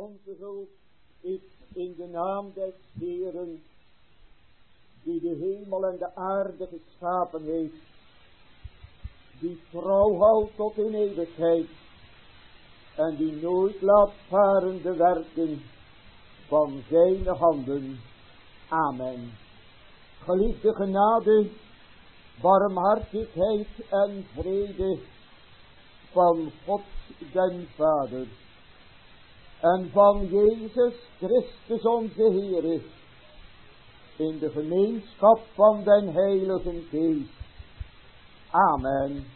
Onze hulp is in de naam des Heeren, die de hemel en de aarde geschapen heeft, die trouw houdt tot in eeuwigheid en die nooit laat varen de werken van zijn handen. Amen. Geliefde genade, barmhartigheid en vrede van God den Vader en van Jezus Christus onze Heere in de gemeenschap van den Heilige Geest. Amen.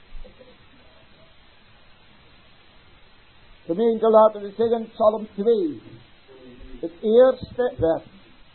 Gemeente, laten we zingen Psalm 2, het eerste vers.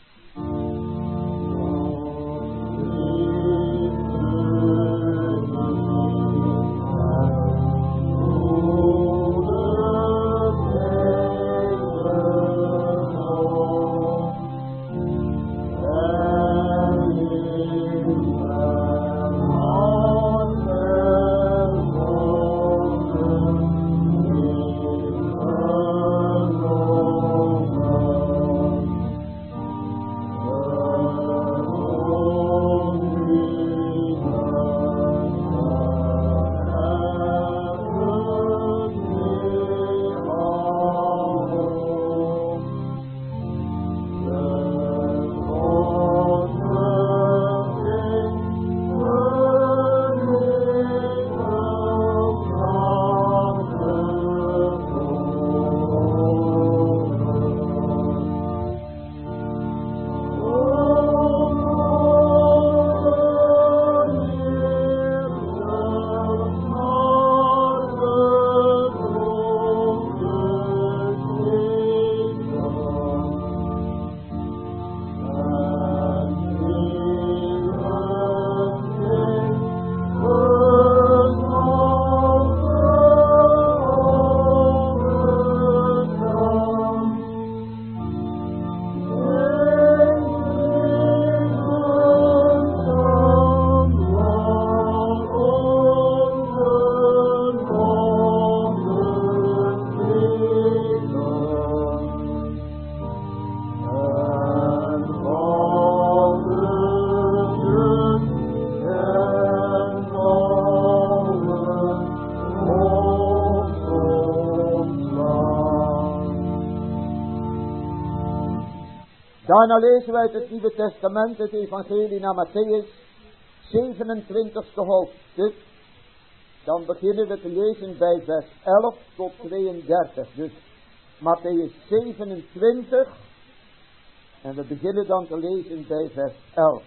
Daarna lezen wij uit het Nieuwe Testament, het evangelie naar Matthäus, 27e hoofdstuk. Dan beginnen we te lezen bij vers 11 tot 32. Dus Matthäus 27 en we beginnen dan te lezen bij vers 11.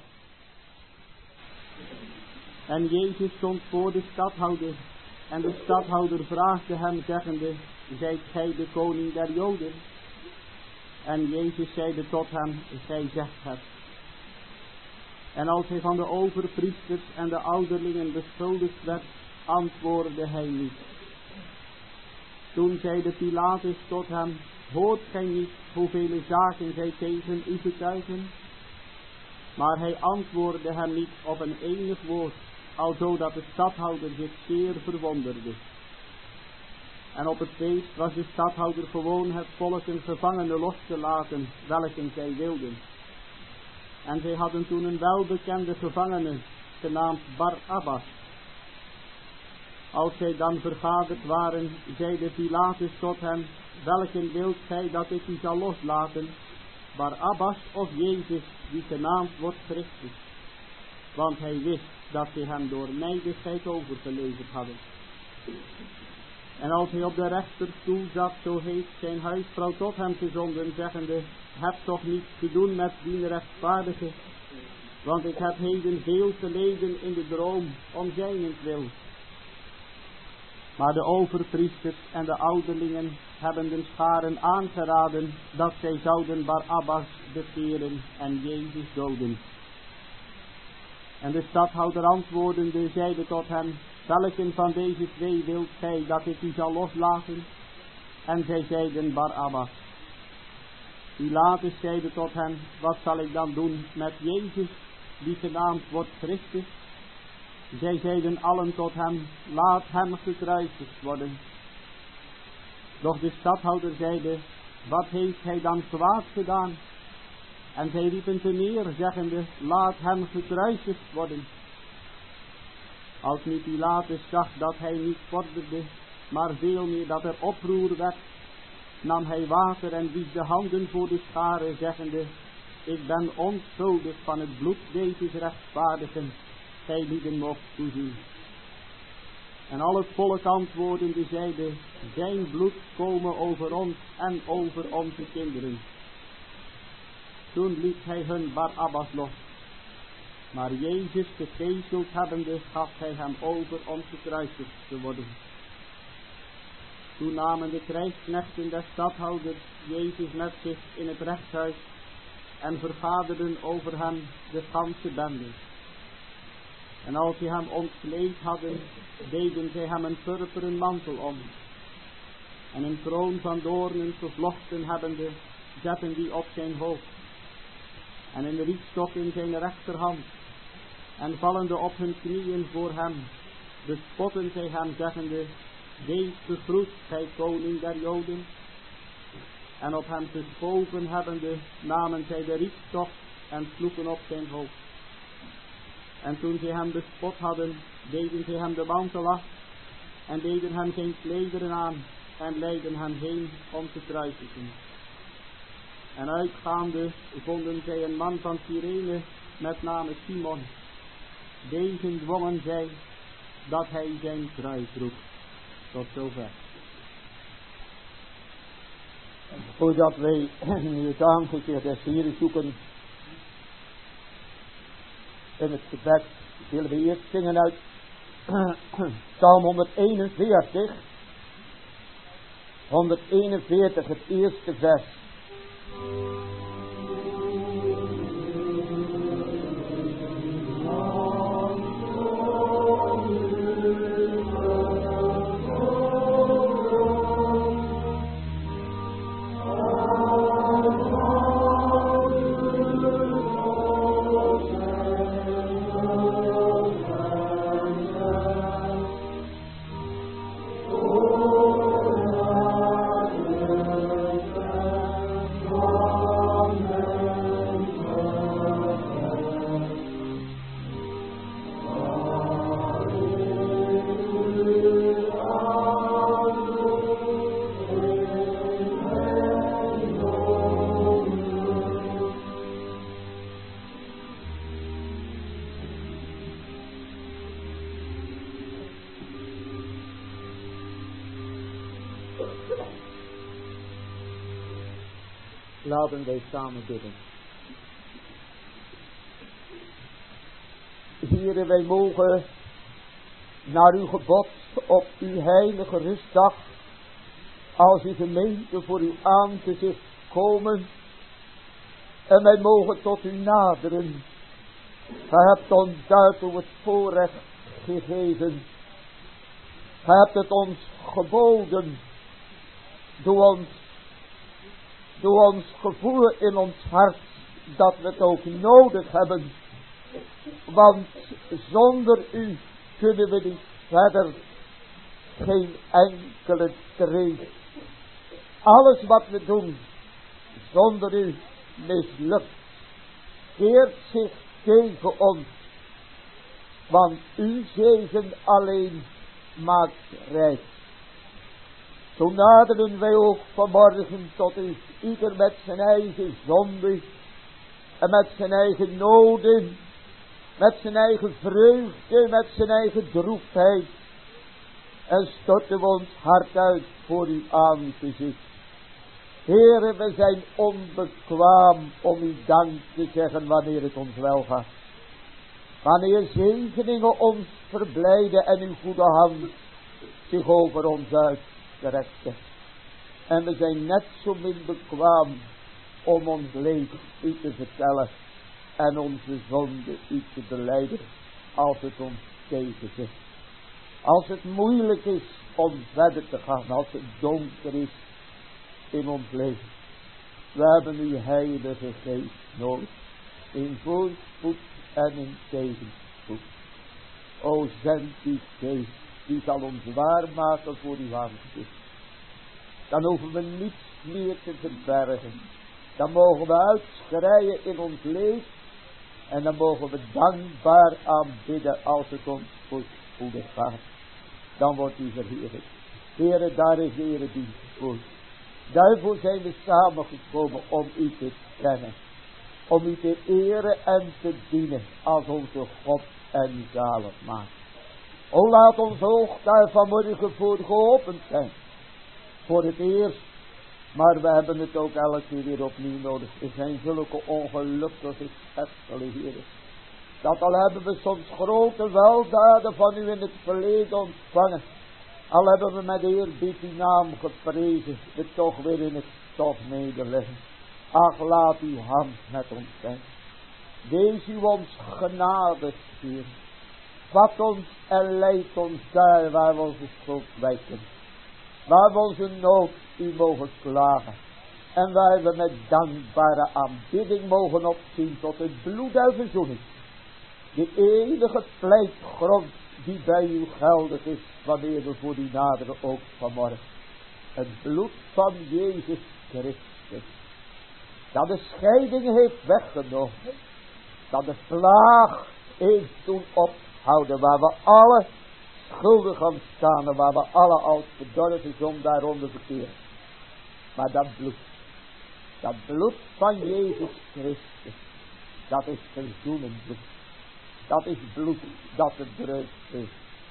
En Jezus stond voor de stadhouder en de stadhouder vraagde hem zeggende, zijt gij de koning der Joden? En Jezus zeide tot hem, gij zegt het. En als hij van de overpriesters en de ouderlingen beschuldigd werd, antwoordde hij niet. Toen zeide Pilatus tot hem, hoort gij niet hoeveel zaken zij tegen u getuigen? Maar hij antwoordde hem niet op een enig woord, alzo dat de stadhouder zich zeer verwonderde. En op het feest was de stadhouder gewoon het volk een gevangene los te laten, welke zij wilden. En zij hadden toen een welbekende gevangene, genaamd Barabbas. Als zij dan vergaderd waren, zeide Pilatus tot hen, welken wilt gij dat ik u zal loslaten, Barabbas of Jezus, die genaamd wordt Christus? Want hij wist dat zij hem door nijdigheid overgeleverd hadden. En als hij op de rechterstoel zat, zo heeft zijn huisvrouw tot hem gezonden, zeggende, heb toch niets te doen met die rechtvaardige, want ik heb heden veel geleden in de droom om zijnentwil. Maar de overpriesters en de ouderlingen hebben de scharen aangeraden dat zij zouden Barabbas bekeren en Jezus doden. En de stadhouder antwoordende zeide tot hem, welken van deze twee wilt gij dat ik u zal loslaten? En zij zeiden Barabbas. Pilatus zeide tot hen, wat zal ik dan doen met Jezus, die genaamd wordt Christus? Zij zeiden allen tot hem, laat hem gekruisigd worden. Doch de stadhouder zeide, wat heeft hij dan kwaad gedaan? En zij riepen te neer, zeggende, laat hem gekruisigd worden. Als nu Pilatus zag dat hij niet vorderde, maar veel meer dat er oproer werd, nam hij water en wies de handen voor de schare, zeggende, ik ben onschuldig van het bloed deze rechtvaardigen, gij lieden mocht toezien. En al het volk antwoordende zeide, zijn bloed komen over ons en over onze kinderen. Toen liet hij hun Barabbas los, maar Jezus gegezeld hebbende gaf hij hem over om gekruisigd te worden. Toen namen de krijgsknechten des stadhouders Jezus met zich in het rechtshuis en vergaderden over hem de ganse bende. En als ze hem ontkleed hadden, deden zij hem een purperen mantel om. En een kroon van doornen gevlochten hebbende, zetten die op zijn hoofd. En een rietstok in zijn rechterhand. En vallende op hun knieën voor hem, bespotten zij hem, zeggende, wees gegroet, gij koning der Joden. En op hem geschoven hebbende, namen zij de rietstok en sloegen op zijn hoofd. En toen zij hem bespot hadden, deden zij hem de mantel af en deden hem zijn klederen aan en leidden hem heen om te kruisigen. En uitgaande vonden zij een man van Cyrene met name Simon. Deze dwongen zij dat hij zijn kruis droeg. Tot zover. Voordat wij nu het aangezicht des Heren zoeken in het gebed, willen we eerst zingen uit Psalm 141. 141, het eerste vers. Laten wij samen bidden. Heere, wij mogen naar uw gebod op uw heilige rustdag als uw gemeente voor uw aangezicht komen. En wij mogen tot u naderen. Gij hebt ons daartoe het voorrecht gegeven. Gij hebt het ons geboden. Doe ons gevoelen in ons hart dat we het ook nodig hebben. Want zonder u kunnen we niet verder. Geen enkele streep. Alles wat we doen zonder u mislukt. Keert zich tegen ons. Want uw zegen alleen maakt rijk. Zo naderen wij ook vanmorgen tot u, ieder met zijn eigen zonde en met zijn eigen noden, met zijn eigen vreugde, met zijn eigen droefheid. En storten we ons hart uit voor uw aangezicht. Heere, we zijn onbekwaam om u dank te zeggen wanneer het ons wel gaat. Wanneer zegeningen ons verblijden en uw goede hand zich over ons uitstrekte. En we zijn net zo min bekwaam om ons leven u te vertellen en onze zonde u te belijden als het ons tegenzit. Als het moeilijk is om verder te gaan, als het donker is in ons leven. We hebben uw heilige geest nodig, in voorspoed en in tegenspoed. O, zend die geest, die zal ons waarmaken voor uw aangezicht. dan hoeven we niets meer te verbergen. Dan mogen we uitschreien in ons leven. En dan mogen we dankbaar aanbidden als het ons goed gaat. Dan wordt u verheerlijkt. Heere, daar is de eredienst voor. Daarvoor zijn we samengekomen om u te kennen. Om u te eren en te dienen als onze God en zaligmaker. O, laat ons oog daar vanmorgen voor geopend zijn. Voor het eerst. Maar we hebben het ook elke keer weer opnieuw nodig. Er zijn zulke ongelukkige schepselen, Heer. Dat al hebben we soms grote weldaden van u in het verleden ontvangen. Al hebben we met eerbied uw naam geprezen. We toch weer in het stof nederleggen. Ach, laat uw hand met ons zijn. Wees u ons genadig, Heer. Vat ons en leid ons daar waar we onze schuld wijken. Waar we onze nood u mogen klagen. En waar we met dankbare aanbidding mogen opzien tot het bloed der verzoening. De enige pleitgrond die bij u geldig is wanneer we voor u naderen ook vanmorgen. Het bloed van Jezus Christus. Dat de scheiding heeft weggenomen. Dat de plaag heeft doen ophouden waar we alle schuldig aan staan en waar we alle als verdorven zondaar onder verkeren. Maar dat bloed van Jezus Christus, dat is verzoenend bloed. Dat is bloed dat het dreigt is.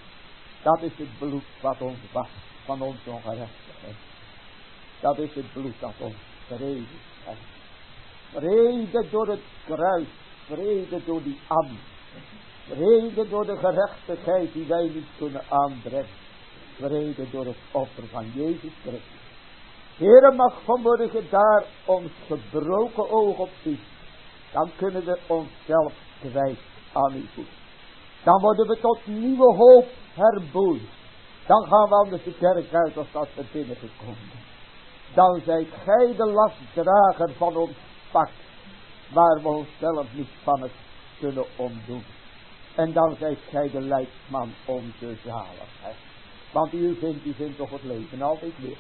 Dat is het bloed wat ons wast van onze ongerechtigheid. Dat is het bloed dat ons vrede schenkt. Vrede door het kruis, vrede door die ambt. Vrede door de gerechtigheid die wij niet kunnen aanbrengen. Vrede door het offer van Jezus Christus. Heere, mag vanmorgen daar ons gebroken oog op zien. Dan kunnen we onszelf kwijt aan uw voet. Dan worden we tot nieuwe hoop herboeid. Dan gaan we anders de kerk uit als dat we binnengekomen. Dan zijt gij de lastdrager van ons pak. Waar we onszelf niet van het kunnen omdoen. En dan zijt gij de leidsman onze zaligheid. Want u vindt toch het leven altijd weer.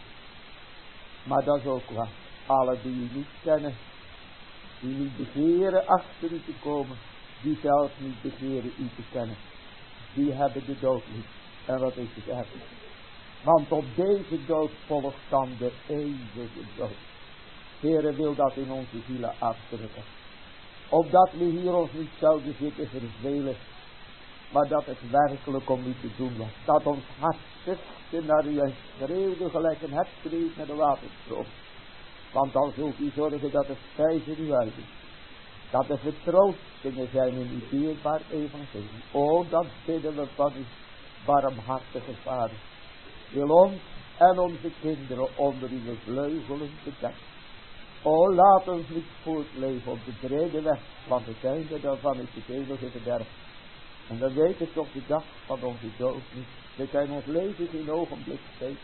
Maar dat is ook waar. Alle die u niet kennen. Die niet begeren achter u te komen. Die zelfs niet begeren u te kennen. Die hebben de dood niet. En wat is het erg? Want op deze dood volgt dan de eeuwige dood. Heere, wil dat in onze zielen afdrukken. Opdat we hier ons niet zouden zitten vervelen. Maar dat het werkelijk om u te doen was. Dat ons hart zuchtte naar u en schreeuwde gelijk een hebschreeuw naar de waterstroom. Want dan zult u zorgen dat het spijzen u uit is. Dat er vertroostingen zijn in uw dierbaar evangelie. O, dat bidden we van u, barmhartige Vader. Wil ons en onze kinderen onder uw vleugelen bedekken. O, laat ons niet voortleven op de brede weg, want het einde daarvan is het eeuwige verderf. En we weten tot de dag van onze dood niet. We kunnen ons leven geen ogenblik steken.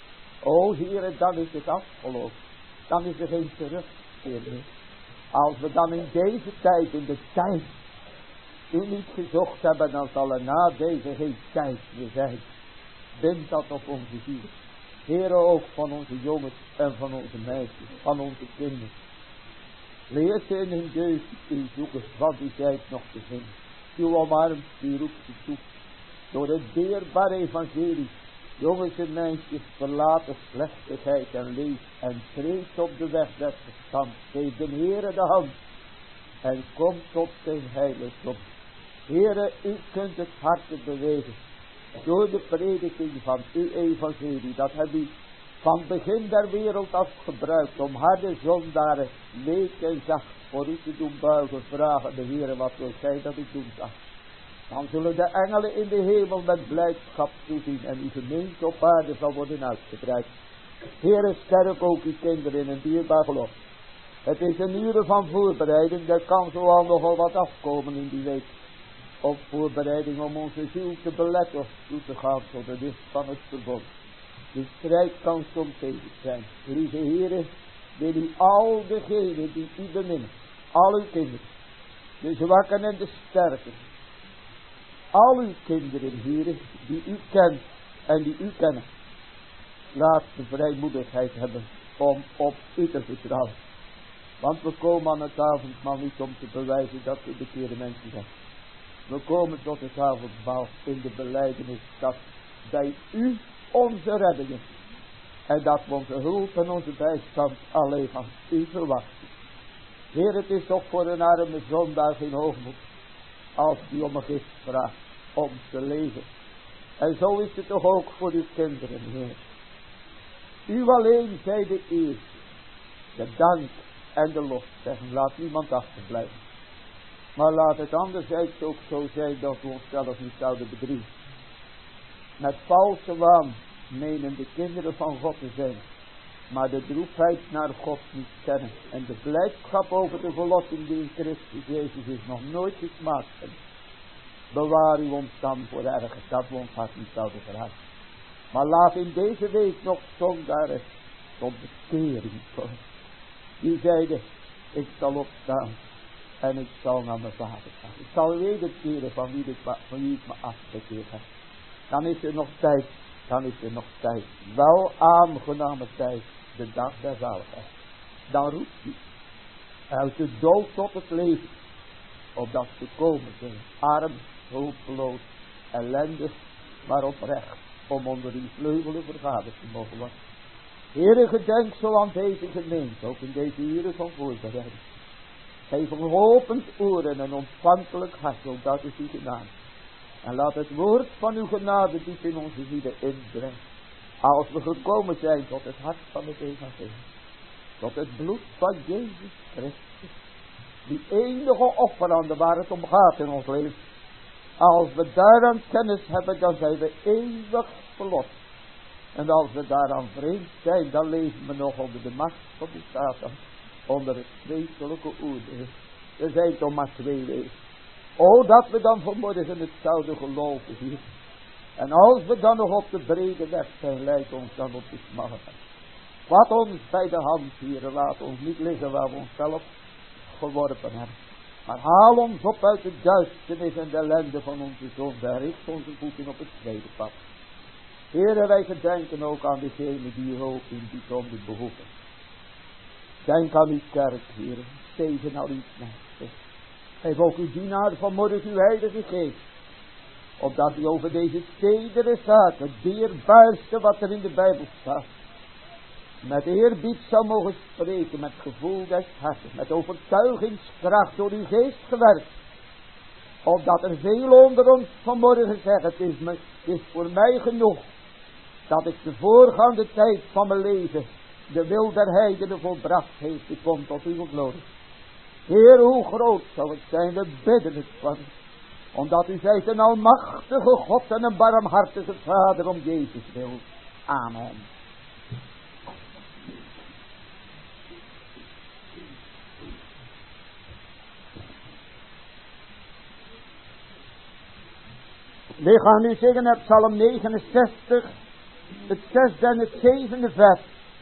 O, Heere, dan is het afgelopen. Dan is er geen terugkeer meer. Als we dan in deze tijd, in de tijd, u niet gezocht hebben, dan zal er na deze geen tijd meer zijn. Bind dat op onze ziel. Heere, ook van onze jongens en van onze meisjes, van onze kinderen. Leer ze in hun deugd u zoeken, want u zijt nog te vinden. U omarmt, u roept ze toe. Door het dierbare evangelie. Jongens en meisjes, verlaten slechtigheid en leef en treedt op de weg des verstands. Geef de Heere de hand en kom tot zijn heiligdom. Heere, u kunt het harte bewegen door de prediking van uw evangelie. Dat hebt u van begin der wereld af gebruikt om harde zondaren week en zacht voor u te doen buigen. Vragen de Heere, wat wil gij dat ik doen kan. Dan zullen de engelen in de hemel met blijdschap toezien en uw gemeente op aarde zal worden uitgebreid. Heere, sterk ook uw kinderen in een dierbaar geloof. Het is een uur van voorbereiding, er kan zoal nogal wat afkomen in die week. Op voorbereiding om onze ziel te beletten toe te gaan tot de licht van het verbond. De strijd kan soms tegen zijn. Lieve Heere, wil u al degenen die u beminnen, al uw kinderen, de zwakken en de sterken, al uw kinderen, Heere, die u kent en die u kennen. laat de vrijmoedigheid hebben om op u te vertrouwen. Want we komen aan het avondmaal niet om te bewijzen dat we bekeerde mensen zijn. We komen tot het avondmaal in de belijdenis dat bij u onze redding is. En dat we onze hulp en onze bijstand alleen van u verwachten. Heer, het is toch voor een arme zondaar geen hoogmoed als die om een gift vraagt om te leven. En zo is het toch ook voor uw kinderen, Heer. U alleen zij de eer, de dank en de lof zeggen. Laat niemand achterblijven. Maar laat het anderzijds ook zo zijn dat we onszelf niet zouden bedriegen. Met valse waan menen de kinderen van God te zijn, maar de droefheid naar God niet kennen. En de blijdschap over de verlossing die in Christus Jezus is nog nooit gesmaakt hebben. Bewaar u ons dan voor ergens, dat we ons hart niet zouden verharden. Maar laat in deze week nog zondaren tot bekering komen. Die zeiden, ik zal opstaan en ik zal naar mijn vader gaan. Ik zal wederkeren van wie ik me afgekeerd heb. Dan is er nog tijd. Dan is er nog tijd. Wel aangename tijd. De dag der zaligheid. Dan roept hij uit de dood tot het leven. Opdat ze komen zijn. Arm, hulpeloos, ellendig, maar oprecht. Om onder uw vleugelen vergaderd te mogen worden. Heere, gedenk zo aan deze gemeente. Ook in deze uren van voorbereiding. Geef een lopend oor en een ontvankelijk hart. Ook dat is uw genade. En laat het woord van uw genade diep in onze zielen indringen. Als we gekomen zijn tot het hart van het evangelie. Tot het bloed van Jezus Christus. Die enige offer aan de waar het om gaat in ons leven. Als we daaraan kennis hebben, dan zijn we eeuwig verlost. En als we daaraan vreemd zijn, dan leven we nog onder de macht van de Satan. Onder het vreselijke oordeel. Er zijn toch maar twee wegen. O, dat we dan vanmorgen het zouden geloven hier. En als we dan nog op de brede weg zijn, leid ons dan op de smalle weg. Vat ons bij de hand, Heer, laat ons niet liggen waar we onszelf geworpen hebben. Maar haal ons op uit de duisternis en de ellende van onze zonde en richt onze voeten op het tweede pad. Heere, wij gedenken ook aan degenen die hulp in die zonde behoeven. Denk aan uw kerk, Heer, tegen al uw knechten. Geef ook uw dienaar vanmorgen uw heilige geest. Opdat u over deze tedere zaken, het dierbaarste wat er in de Bijbel staat, met eerbied zou mogen spreken, met gevoel des harten, met overtuigingskracht door uw geest gewerkt. Opdat er veel onder ons vanmorgen zeggen, het is voor mij genoeg dat ik de voorgaande tijd van mijn leven de wil der heidenen volbracht heeft. Ik kom tot uw glorie. Heer, hoe groot zou het zijn, we bidden het van u. Omdat u zijt een almachtige God en een barmhartige Vader om Jezus wil. Amen. We gaan nu zingen uit Psalm 69, het 6e en het 7e vers.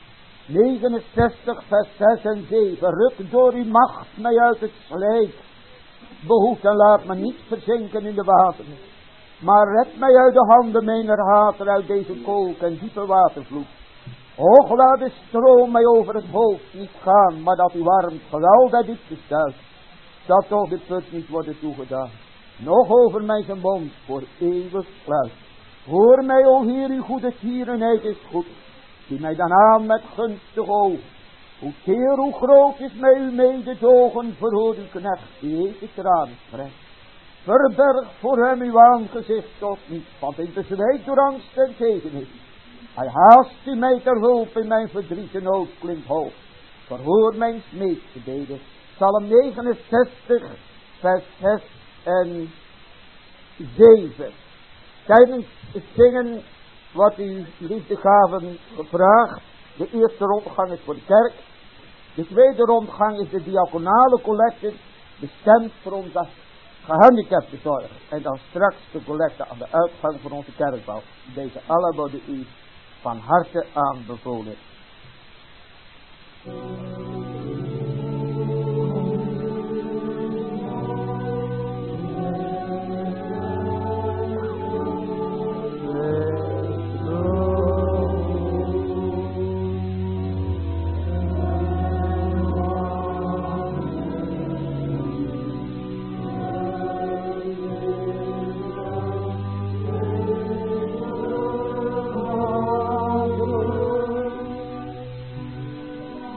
69 vers 6 en 7. Ruk door uw macht mij uit het slijk. Behoed en laat me niet verzinken in de wateren. Maar red mij uit de handen mijner hater, uit deze kolk en diepe watervloed. Och, laat de stroom mij over het hoofd niet gaan, maar dat uw arm geweld der diepte stuit. Dat toch de put niet worden toegedaan. Nog over mij zijn mond voor eeuwig sluit. Hoor mij, o Heer, uw goede tierenheid is goed. Zie mij dan aan met gunstig oog. Hoe teer, hoe groot is mij uw mededogen, verhoor uw knecht, die hete tranen spreekt. Verberg voor hem uw aangezicht tot niet, want in bezwijkt door angst en tegenheid. Hij haast u mij ter hulp in mijn verdriet en nood klinkt hoog. Verhoor mijn smeekgebeden. Psalm 69, vers 6 en 7. Tijdens het zingen wordt u liefdegaven gevraagd. De eerste rondgang is voor de kerk. De tweede rondgang is de diaconale collecte, bestemd voor onze gehandicaptenzorg. En dan straks de collecte aan de uitgang van onze kerkbouw. Deze alle worden u van harte aanbevolen.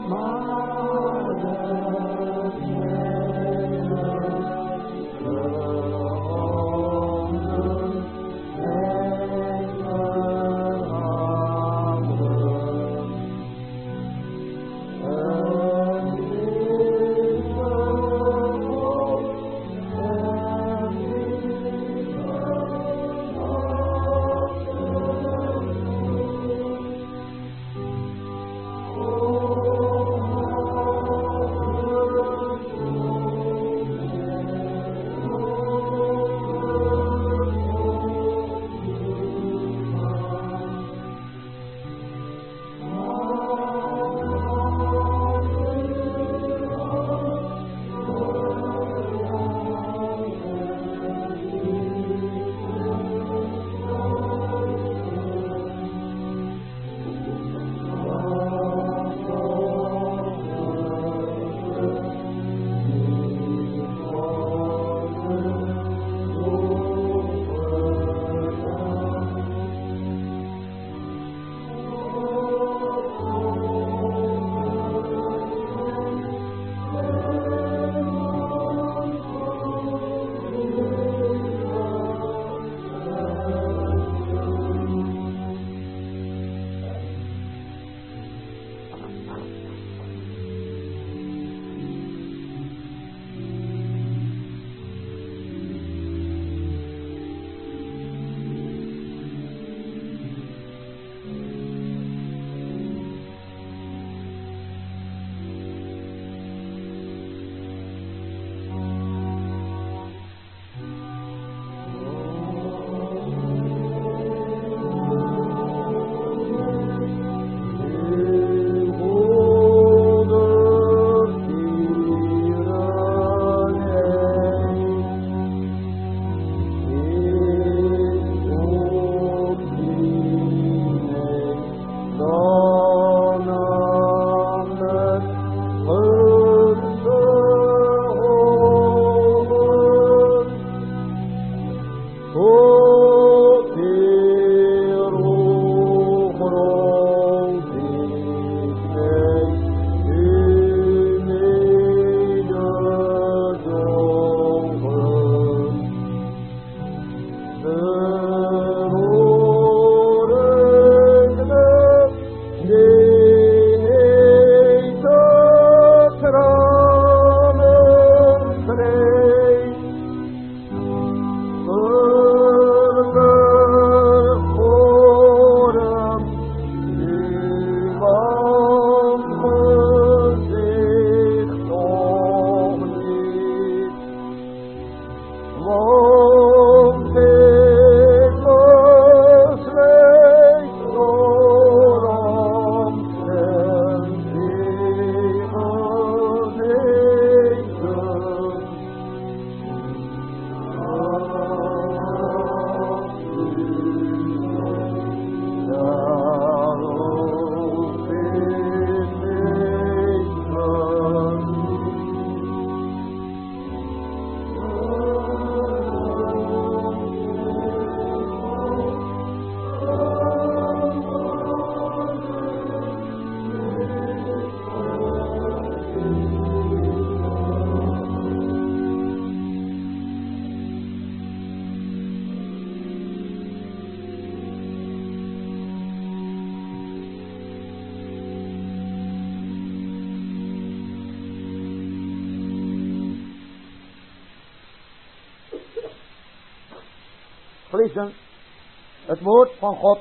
Geliefden, het woord van God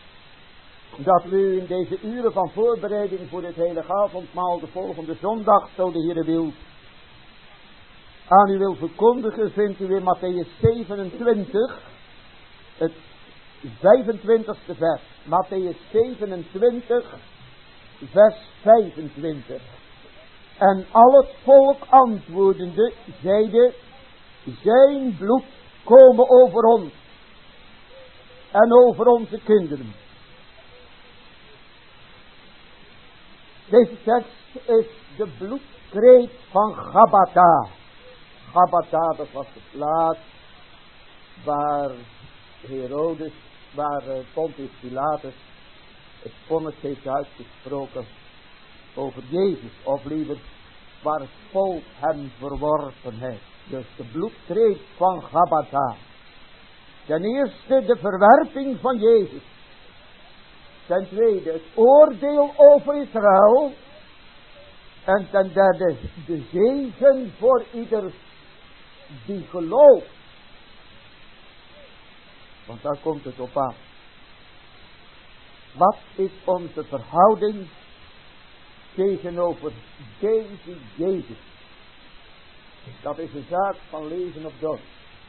dat u in deze uren van voorbereiding voor het heilige avondmaal de volgende zondag, zo de Heere wil, aan u wil verkondigen, vindt u in Mattheüs 27, het 25ste vers. Mattheüs 27, vers 25. En al het volk antwoordende zeide, zijn bloed komen over ons en over onze kinderen. Deze tekst is de bloedkreet van Gabbatha. Gabbatha, dat was de plaats waar Herodes, waar Pontius Pilatus het vonnis heeft uitgesproken over Jezus, of liever waar het volk hem verworpen heeft. Dus de bloedkreet van Gabbatha. Ten eerste de verwerping van Jezus. Ten tweede het oordeel over Israël. En ten derde de zegen voor ieder die gelooft. Want daar komt het op aan. Wat is onze verhouding tegenover deze Jezus? Dat is een zaak van leven of dood.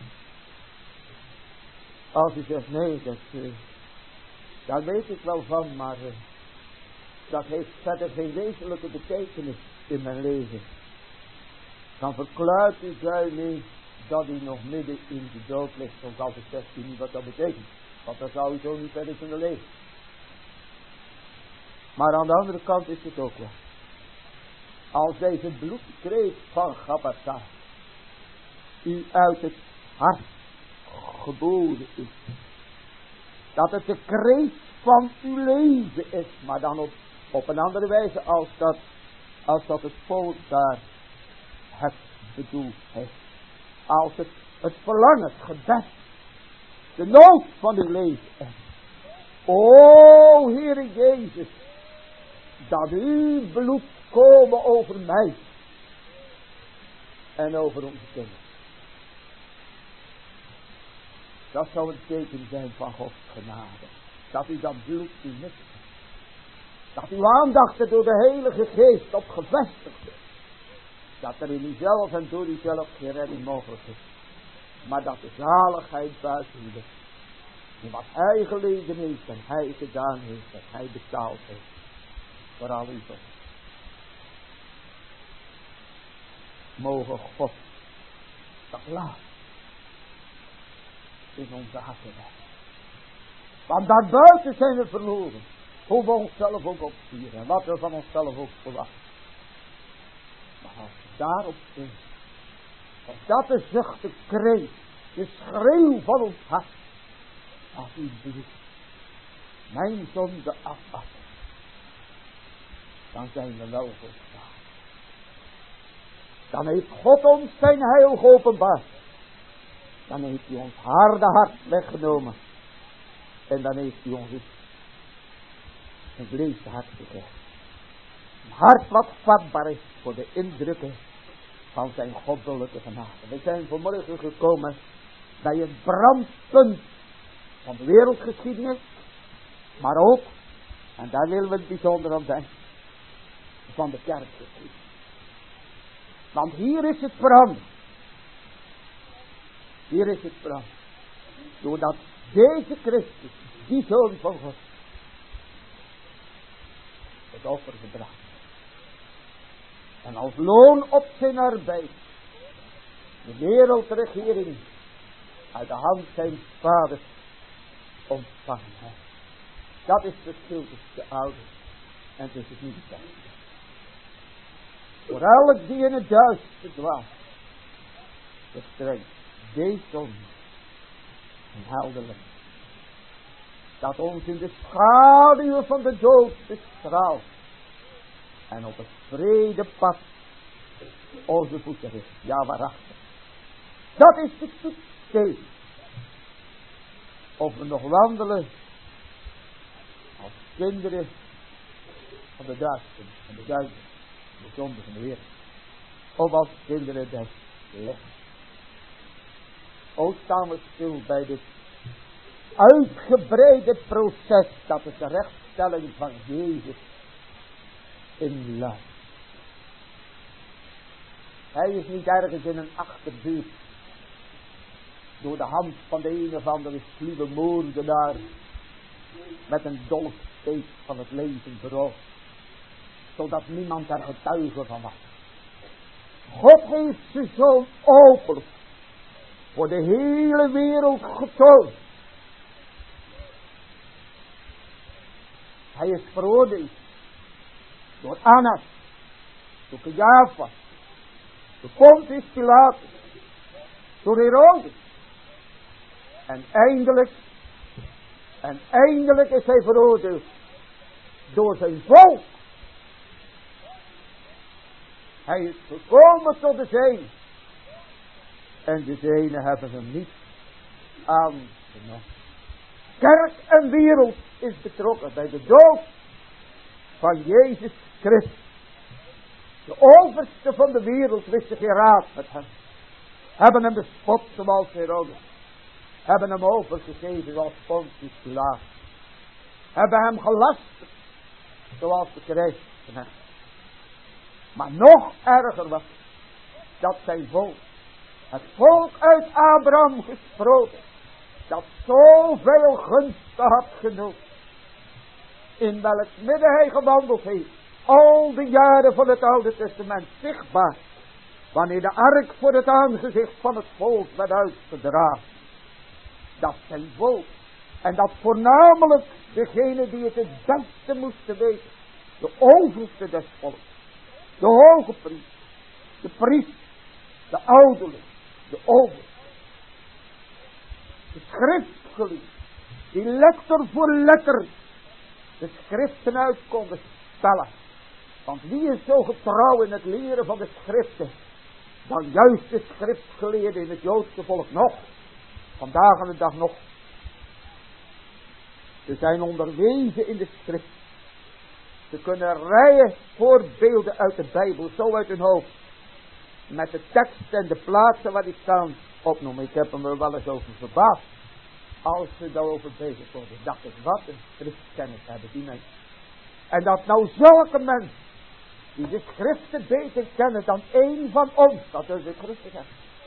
Als u zegt nee, daar weet ik wel van, maar dat heeft verder geen wezenlijke betekenis in mijn leven. Dan verklaart u daarmee dat u nog midden in de dood ligt. Soms altijd zegt u niet wat dat betekent. Want dan zou u zo niet verder kunnen leven. Maar aan de andere kant is het ook wel. Als deze bloedkreet van Gabbatha u uit het hart geboren is. Dat het de kreet van uw leven is. Maar dan op een andere wijze als dat het volk daar het bedoeld heeft. Als het verlangen, het gebed, de nood van uw leven is. O Heere Jezus, dat uw bloed komen over mij en over onze kinderen. Dat zou een teken zijn van Gods genade. Dat u dat bloed u mist. Dat uw aandacht door de Heilige Geest op gevestigd is. Dat er in uzelf en door uzelf geen redding mogelijk is. Maar dat de zaligheid buiten u ligt. En wat hij geleden heeft en hij gedaan heeft en hij betaald heeft. Voor al uw zonde. Mogen God dat laat in onze harten weg. Want daarbuiten zijn we verloren. Hoe we onszelf ook opvieren. En wat we van onszelf ook verwachten. Maar als we daarop zijn. Als dat de zucht, de kreet. De schreeuw van ons hart. Als u bloed mijn zonde afwas. Dan zijn we wel volstaan. Dan heeft God ons zijn heil geopenbaard. Dan heeft hij ons harde hart weggenomen. En dan heeft hij ons een vlees hart gegeven. Een hart wat vatbaar is voor de indrukken van zijn goddelijke genade. We zijn vanmorgen gekomen bij een brandpunt van de wereldgeschiedenis. Maar ook, en daar willen we het bijzonder aan zijn, van de kerkgeschiedenis. Want hier is het veranderd. Hier is het veranderd. Doordat deze Christus, die Zoon van God, het offer gebracht. En als loon op zijn arbeid, de wereldregering uit de hand zijn vaders ontvangen heeft. Dat is het verschil tussen de oude en tussen het nieuwe testament. Voor elk die in het duister dwaalt, bestrijdt deze zon een helder licht. Dat ons in de schaduw van de dood bestraalt. En op het vrede pad onze voeten richt. Ja, waarachtig. Dat is de toetsteek. Of we nog wandelen als kinderen van de duisternis, van de duivel, de zonde van de wereld. Of als kinderen des lichts. Ook staan we stil bij dit uitgebreide proces dat de terechtstelling van Jezus inluidt. Hij is niet ergens in een achterbuurt door de hand van de een of andere sluwe moordenaar met een dolksteek van het leven beroofd, zodat niemand er getuige van was. God heeft zijn zoon openlijk voor de hele wereld getoond. Hij is veroordeeld door Annas, door Caiaphas, door Pontius Pilatus, door Herodes. En eindelijk is hij veroordeeld door zijn volk. Hij is gekomen tot de zenen. En de zenen hebben hem niet aangenomen. Kerk en wereld is betrokken bij de dood van Jezus Christus. De overste van de wereld wist zich geen raad met hem. Hebben hem bespot zoals Herodes. Hebben hem overgegeven zoals Pontius Pilatus. Hebben hem gelasterd zoals de christenen. Maar nog erger was dat zijn volk, het volk uit Abraham gesproken, dat zoveel gunsten had genoten, in welk midden hij gewandeld heeft, al de jaren van het Oude Testament zichtbaar, wanneer de ark voor het aangezicht van het volk werd uitgedragen. Dat zijn volk, en dat voornamelijk degene die het beste moesten weten, de overste des volks, de hoge priester, de priester, de ouderling, de overste, de schriftgeleerden, die letter voor letter de schriften uit konden spellen. Want wie is zo getrouw in het leren van de schriften dan juist de schriftgeleerden in het Joodse volk nog, vandaag aan de dag nog. Ze zijn onderwezen in de schrift. Ze kunnen rijen voorbeelden uit de Bijbel, zo uit hun hoofd, met de tekst en de plaatsen waar die staan opnoemen. Ik heb hem er wel eens over verbaasd. Als ze daarover bezig worden, dacht ik, wat een schriftkennis hebben die mensen. En dat nou zulke mensen, die de schriften beter kennen dan één van ons, dat is de Christus zegt,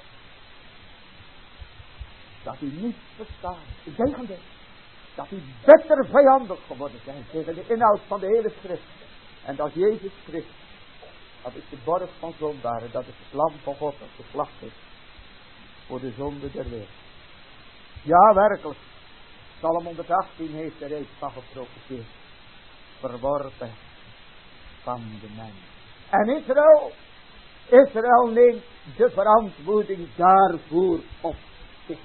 dat die niet verstaan. Integendeel, dat die beter vijandig geworden zijn tegen de inhoud van de hele schrift. En dat Jezus Christus, dat is de borg van zondaren, dat is het lam van God dat geslacht is voor de zonde der wereld. Ja, werkelijk. Psalm 118 heeft er reeds van geprofeteerd. Verworpen van de mens. En Israël neemt de verantwoording daarvoor op zich.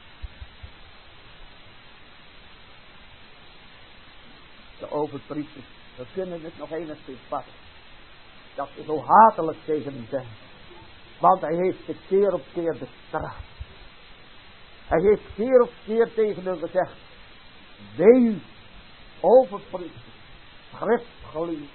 De overpriesters, we kunnen het nog enigszins vatten. Dat ze zo hatelijk tegen hem zijn. Want hij heeft het keer op keer bestraft. Hij heeft keer op keer tegen hem gezegd, wee, overpriesters, schriftgeleerden,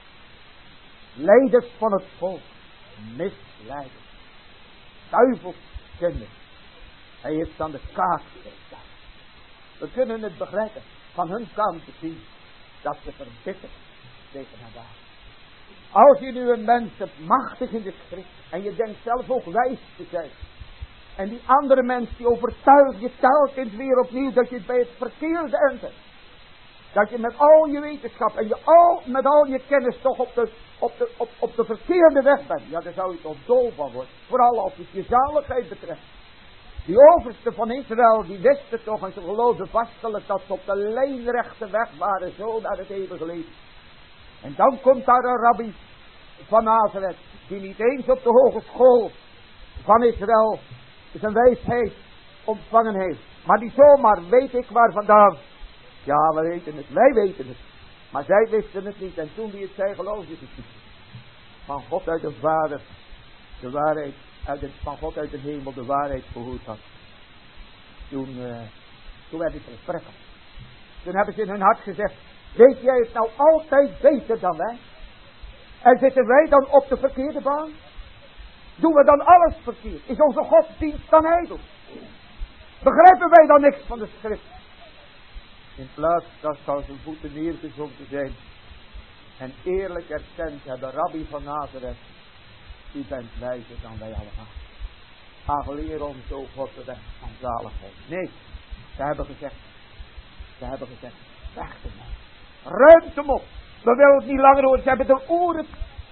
leiders van het volk, misleiders, duivelskinderen. Hij heeft aan de kaak gezet. We kunnen het begrijpen, van hun kant te zien, dat ze verbitterd tegen hem waren. Als je nu een mens hebt, machtig in de schrift, en je denkt zelf ook wijs te zijn, en die andere mens die overtuigt je telkens weer opnieuw dat je bij het verkeerde entert. Dat je met al je wetenschap en met al je kennis toch op de verkeerde weg bent. Ja, daar zou je toch dol van worden. Vooral als het je zaligheid betreft. Die overste van Israël, die wisten toch en ze geloofden vastelijk dat ze op de lijnrechte weg waren, zo naar het eeuwige leven. En dan komt daar een rabbi van Nazareth, die niet eens op de hogeschool van Israël zijn wijsheid ontvangen heeft. Maar die zomaar weet ik waar vandaan. Ja, we weten het, wij weten het. Maar zij wisten het niet. En toen die het zei, geloofden ze het niet. Van God uit de Vader, de waarheid, van God uit de hemel de waarheid gehoord had. Toen werd het versprekeld. Toen hebben ze in hun hart gezegd, weet jij het nou altijd beter dan wij? En zitten wij dan op de verkeerde baan? Doen we dan alles verkeerd? Is onze godsdienst dan ijdel? Begrijpen wij dan niks van de schrift? In plaats dat zou zijn voeten neergezonken zijn en eerlijk erkend hebben, Rabbi van Nazareth, u bent wijzer dan wij allemaal. Ach, leer ons, o God, de weg van zaligheid. Nee, ze hebben gezegd, weg ermee. Ruimt hem op. We willen het niet langer horen, ze hebben de oren.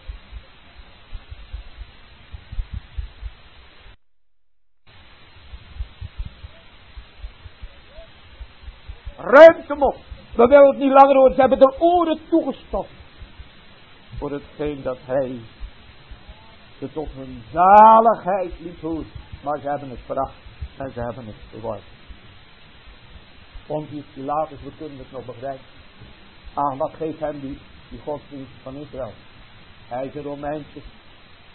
Ruimt hem op. We willen het niet langer horen, ze hebben de oren toegestopt. Voor hetgeen dat hij ze tot hun zaligheid liet horen. Maar ze hebben het veracht en ze hebben het verworpen. Pontius Pilatus, we kunnen het nog begrijpen. Ah, wat geeft hem die godsdienst van Israël? Hij is een Romeinse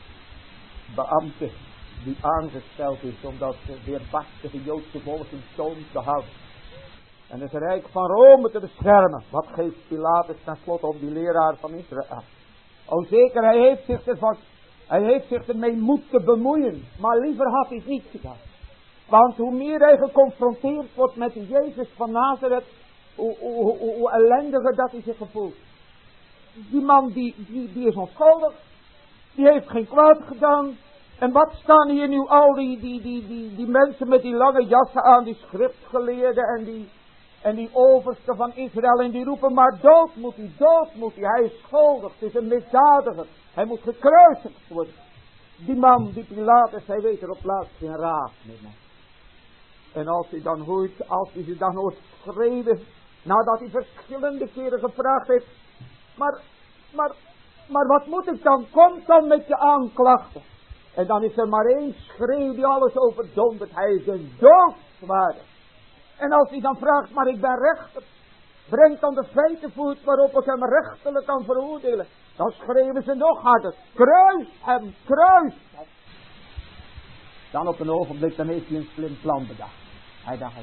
beambte die aangesteld is om dat weerbarstige Joodse volk in toom te houden. En het rijk van Rome te beschermen. Wat geeft Pilatus tenslotte om die leraar van Israël? O zeker, hij heeft zich ermee moeten bemoeien. Maar liever had hij het niet gedaan. Want hoe meer hij geconfronteerd wordt met die Jezus van Nazareth, hoe ellendiger dat hij zich gevoelt. Die man die is onschuldig. Die heeft geen kwaad gedaan. En wat staan hier nu al die mensen met die lange jassen aan, die schriftgeleerden en die oversten van Israël, en die roepen maar dood moet hij, hij is schuldig, het is een misdadiger, hij moet gekruisigd worden. Die man, die Pilatus, hij weet er op plaats geen raad meer. En als hij ze dan hoort schreeuwen, nadat hij verschillende keren gevraagd heeft, maar wat moet ik dan? Kom dan met je aanklachten. En dan is er maar één schreeuw die alles overdondert. Hij is een doodswaardig. En als hij dan vraagt, maar ik ben rechter, breng dan de feiten voort waarop ik hem rechterlijk kan veroordelen. Dan schreeuwen ze nog harder. Kruis hem, kruis hem. Dan op een ogenblik, dan heeft hij een slim plan bedacht. Hij dacht,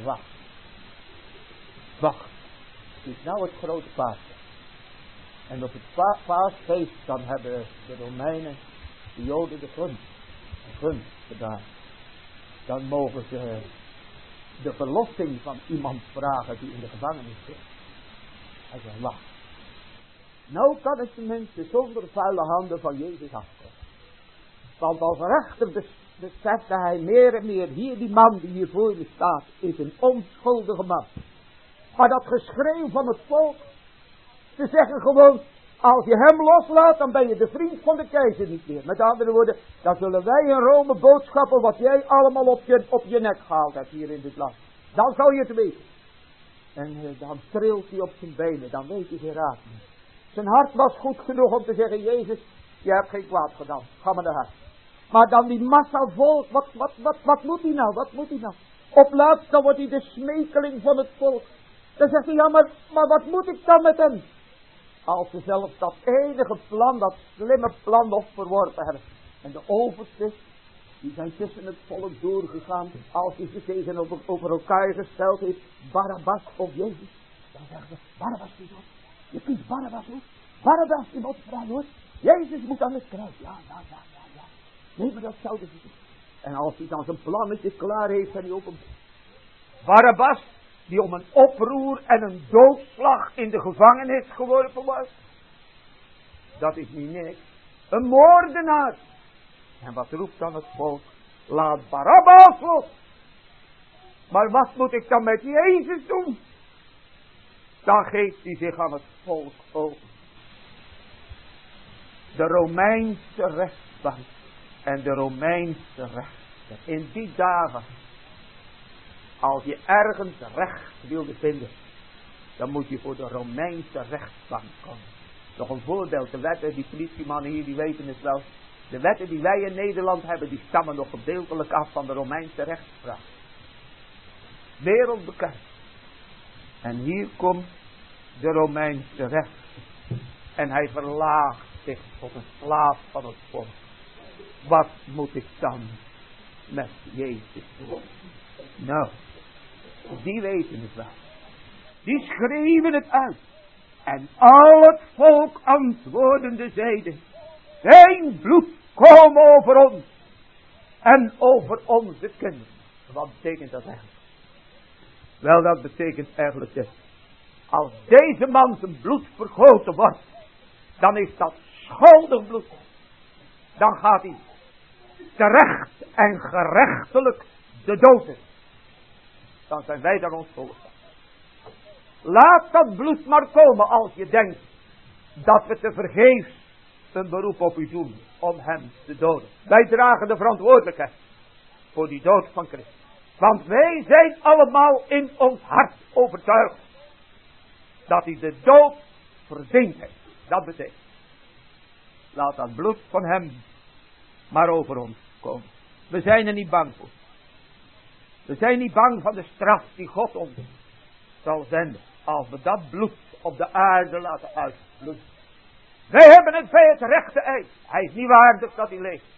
wacht. Het is nou het grote paasfeest. En op het paasfeest, dan hebben de Romeinen, de Joden de gunst gedaan. Dan mogen ze de verlossing van iemand vragen die in de gevangenis zit. Hij zegt, wacht. Nou kan ik tenminste zonder vuile handen van Jezus afkomen. Want als rechter besefte hij meer en meer, hier die man die hier voor je staat, is een onschuldige man. Maar dat geschreeuw van het volk, ze zeggen gewoon, als je hem loslaat, dan ben je de vriend van de keizer niet meer. Met andere woorden, dan zullen wij in Rome boodschappen wat jij allemaal op je nek gehaald hebt hier in dit land. Dan zou je het weten. En dan trilt hij op zijn benen, dan weet hij geen raad meer. Zijn hart was goed genoeg om te zeggen, Jezus, je hebt geen kwaad gedaan, ga maar naar huis. Maar dan die massa volk, wat moet hij nou, Op laatst dan wordt hij de smeekeling van het volk. Dan zegt hij, ja maar wat moet ik dan met hem? Als ze zelf dat enige plan, dat slimme plan nog verworpen hebben. En de oversten, die zijn tussen het volk doorgegaan. Als hij ze tegenover elkaar gesteld heeft, Barabbas of Jezus. Dan zeggen ze, Barabbas is op. Je kiest Barabbas op. Barabbas, die moet vrij hoor. Jezus moet aan het kruis. Ja. Nee, maar dat zouden ze doen. En als hij dan zijn plannetje klaar heeft en hij ook een Barabbas, die om een oproer en een doodslag in de gevangenis geworpen was. Dat is niet niks. Een moordenaar. En wat roept dan het volk? Laat Barabbas los. Maar wat moet ik dan met Jezus doen? Dan geeft hij zich aan het volk over. De Romeinse rechtbank en de Romeinse rechter. In die dagen, als je ergens recht wilde vinden, dan moet je voor de Romeinse rechtbank komen. Nog een voorbeeld, de wetten, die politiemannen hier, die weten het wel. De wetten die wij in Nederland hebben, die stammen nog gedeeltelijk af van de Romeinse rechtspraak. Wereldbekend. En hier komt de Romeinse rechter. En hij verlaagt zich tot een slaaf van het volk. Wat moet ik dan met Jezus doen? Nou, die weten het wel. Die schreeuwen het uit. En al het volk antwoordende zeiden, zijn bloed kom over ons en over onze kinderen. Wat betekent dat eigenlijk? Wel, dat betekent eigenlijk dit. Als deze man zijn bloed vergoten wordt, dan is dat schuldig bloed. Dan gaat hij terecht en gerechtelijk de dood in. Dan zijn wij daar onschuldig van. Laat dat bloed maar komen als je denkt dat we te vergeefs een beroep op u doen om hem te doden. Wij dragen de verantwoordelijkheid voor die dood van Christus. Want wij zijn allemaal in ons hart overtuigd dat hij de dood verdiend heeft. Dat betekent, laat dat bloed van hem maar over ons komen. We zijn er niet bang voor. We zijn niet bang van de straf die God ons zal zenden. Als we dat bloed op de aarde laten uitvloeien. Wij hebben het bij het rechte eind. Hij is niet waardig dat hij leeft.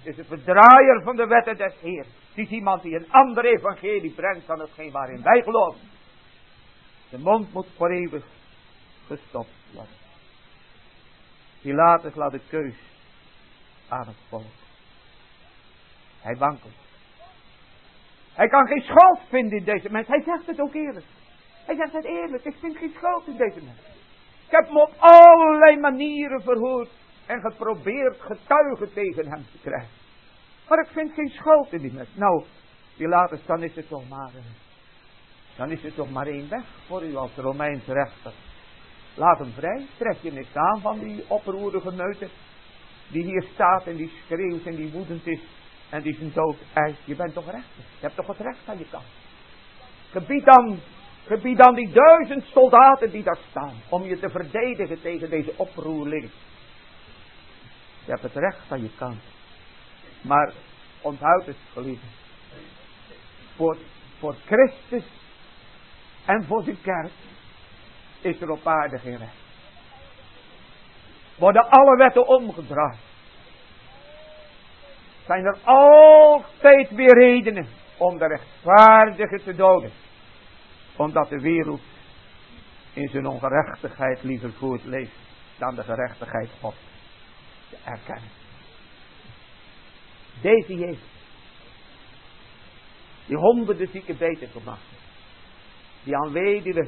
is een verdraaier van de wetten des Heer. Het is iemand die een ander evangelie brengt dan hetgeen waarin wij geloven. De mond moet voor eeuwig gestopt worden. Pilatus laat de keus aan het volk. Hij wankelt. Hij kan geen schuld vinden in deze mens. Hij zegt het ook eerlijk. Hij zegt het eerlijk. Ik vind geen schuld in deze mens. Ik heb hem op allerlei manieren verhoord en geprobeerd getuigen tegen hem te krijgen. Maar ik vind geen schuld in die mens. Nou, Pilatus, dan is het toch maar één weg voor u als Romeinse rechter. Laat hem vrij. Trek je niks aan van die oproerige meute die hier staat en die schreeuwt en die woedend is en die zijn dood eist. Je bent toch rechter? Je hebt toch het recht aan je kant? Gebied dan die 1000 soldaten die daar staan om je te verdedigen tegen deze oproerling. Je hebt het recht aan je kant. Maar onthoud het, geliefden. Voor Christus en voor zijn kerk is er op aarde geen recht. Worden alle wetten omgedraaid. Zijn er altijd weer redenen om de rechtvaardige te doden. Omdat de wereld in zijn ongerechtigheid liever voortleeft dan de gerechtigheid God te erkennen. Deze Jezus, die honderden zieken beter gemaakt, die aan weduwen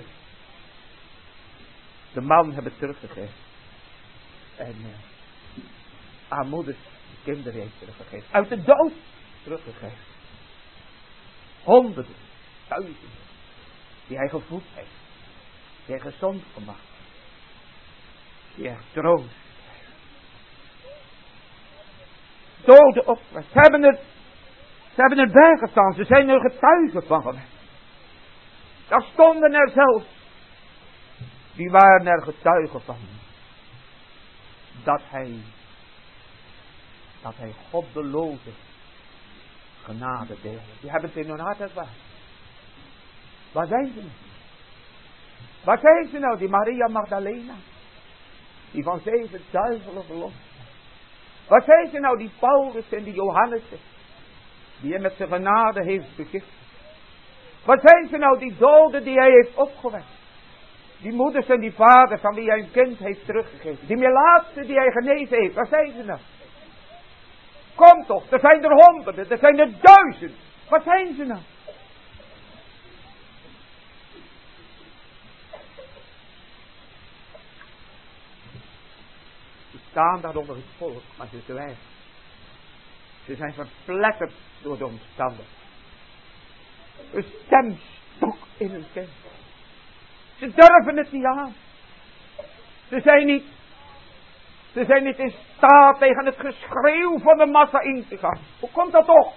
de man hebben teruggegeven en aan moeders de kinderen heeft teruggegeven, uit de dood teruggegeven, honderden, duizenden die hij gevoed heeft, die hij gezond gemaakt, die hij troost. Doden opgewekt. Ze hebben er bijgestaan. Ze zijn er getuigen van geweest. Daar stonden er zelfs. Die waren er getuigen van. Dat hij goddeloze genade deelde. Die hebben het in hun hart ervaren. Waar zijn ze nou? Waar zijn ze nou? Die Maria Magdalena. Die van 7 duivelen verlost. Waar zijn ze nou, die Paulus en die Johannessen, die hij met zijn genade heeft begiftigd? Waar zijn ze nou, die doden die hij heeft opgewekt? Die moeders en die vaders van wie hij een kind heeft teruggegeven. Die melaatsen die hij genezen heeft, waar zijn ze nou? Kom toch, er zijn er honderden, er zijn er 1000. Waar zijn ze nou? Staan daar onder het volk, maar ze zwijgen. Ze zijn verpletterd door de omstandigheden. Een stem stok in hun keel. Ze durven het niet aan. Ze zijn niet in staat tegen het geschreeuw van de massa in te gaan. Hoe komt dat toch?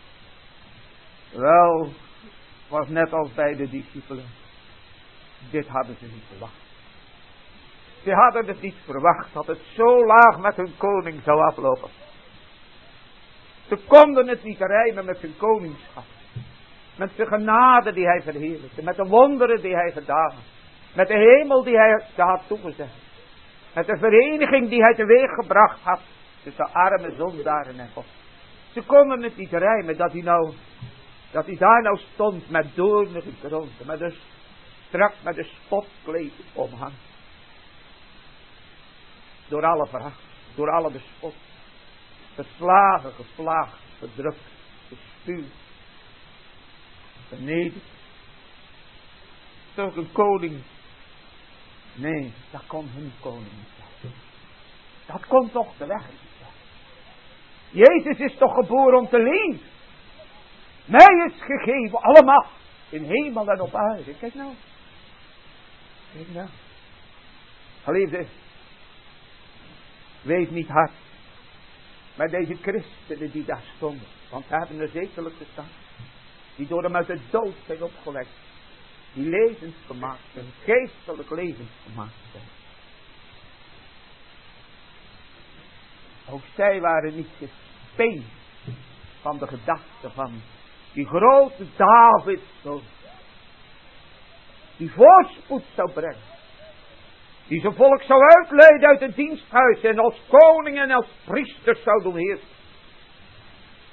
Wel, was net als bij de discipelen. Dit hadden ze niet verwacht. Ze hadden het niet verwacht dat het zo laag met hun koning zou aflopen. Ze konden het niet rijmen met zijn koningschap. Met zijn genade die hij verheerlijkte. Met de wonderen die hij gedaan had. Met de hemel die hij had toegezegd. Met de vereniging die hij teweeg gebracht had. Tussen arme zondaren en God. Ze konden het niet rijmen dat hij daar nou stond met doornige kronen. Strak met een spotkleed omhangen. Door alle veracht, door alle bespot. Verslagen, geplaagd, verdrukt, gestuurd. Vernederd. Toch een koning. Nee, dat kon hun koning niet zijn. Dat kon toch de weg niet zijn. Jezus is toch geboren om te leven. Mij is gegeven alle macht in hemel en op aarde. Kijk nou. Kijk nou. Geliefde. Wees niet hard met deze christenen die daar stonden. Want ze hebben er zekerlijk gestaan. Die door hem uit de dood zijn opgewekt. Die levens gemaakt zijn. Geestelijk levens gemaakt zijn. Ook zij waren niet gespeend van de gedachte van die grote David. Die voorspoed zou brengen. Die zijn volk zou uitleiden uit het diensthuis en als koning en als priester zou doen heersen.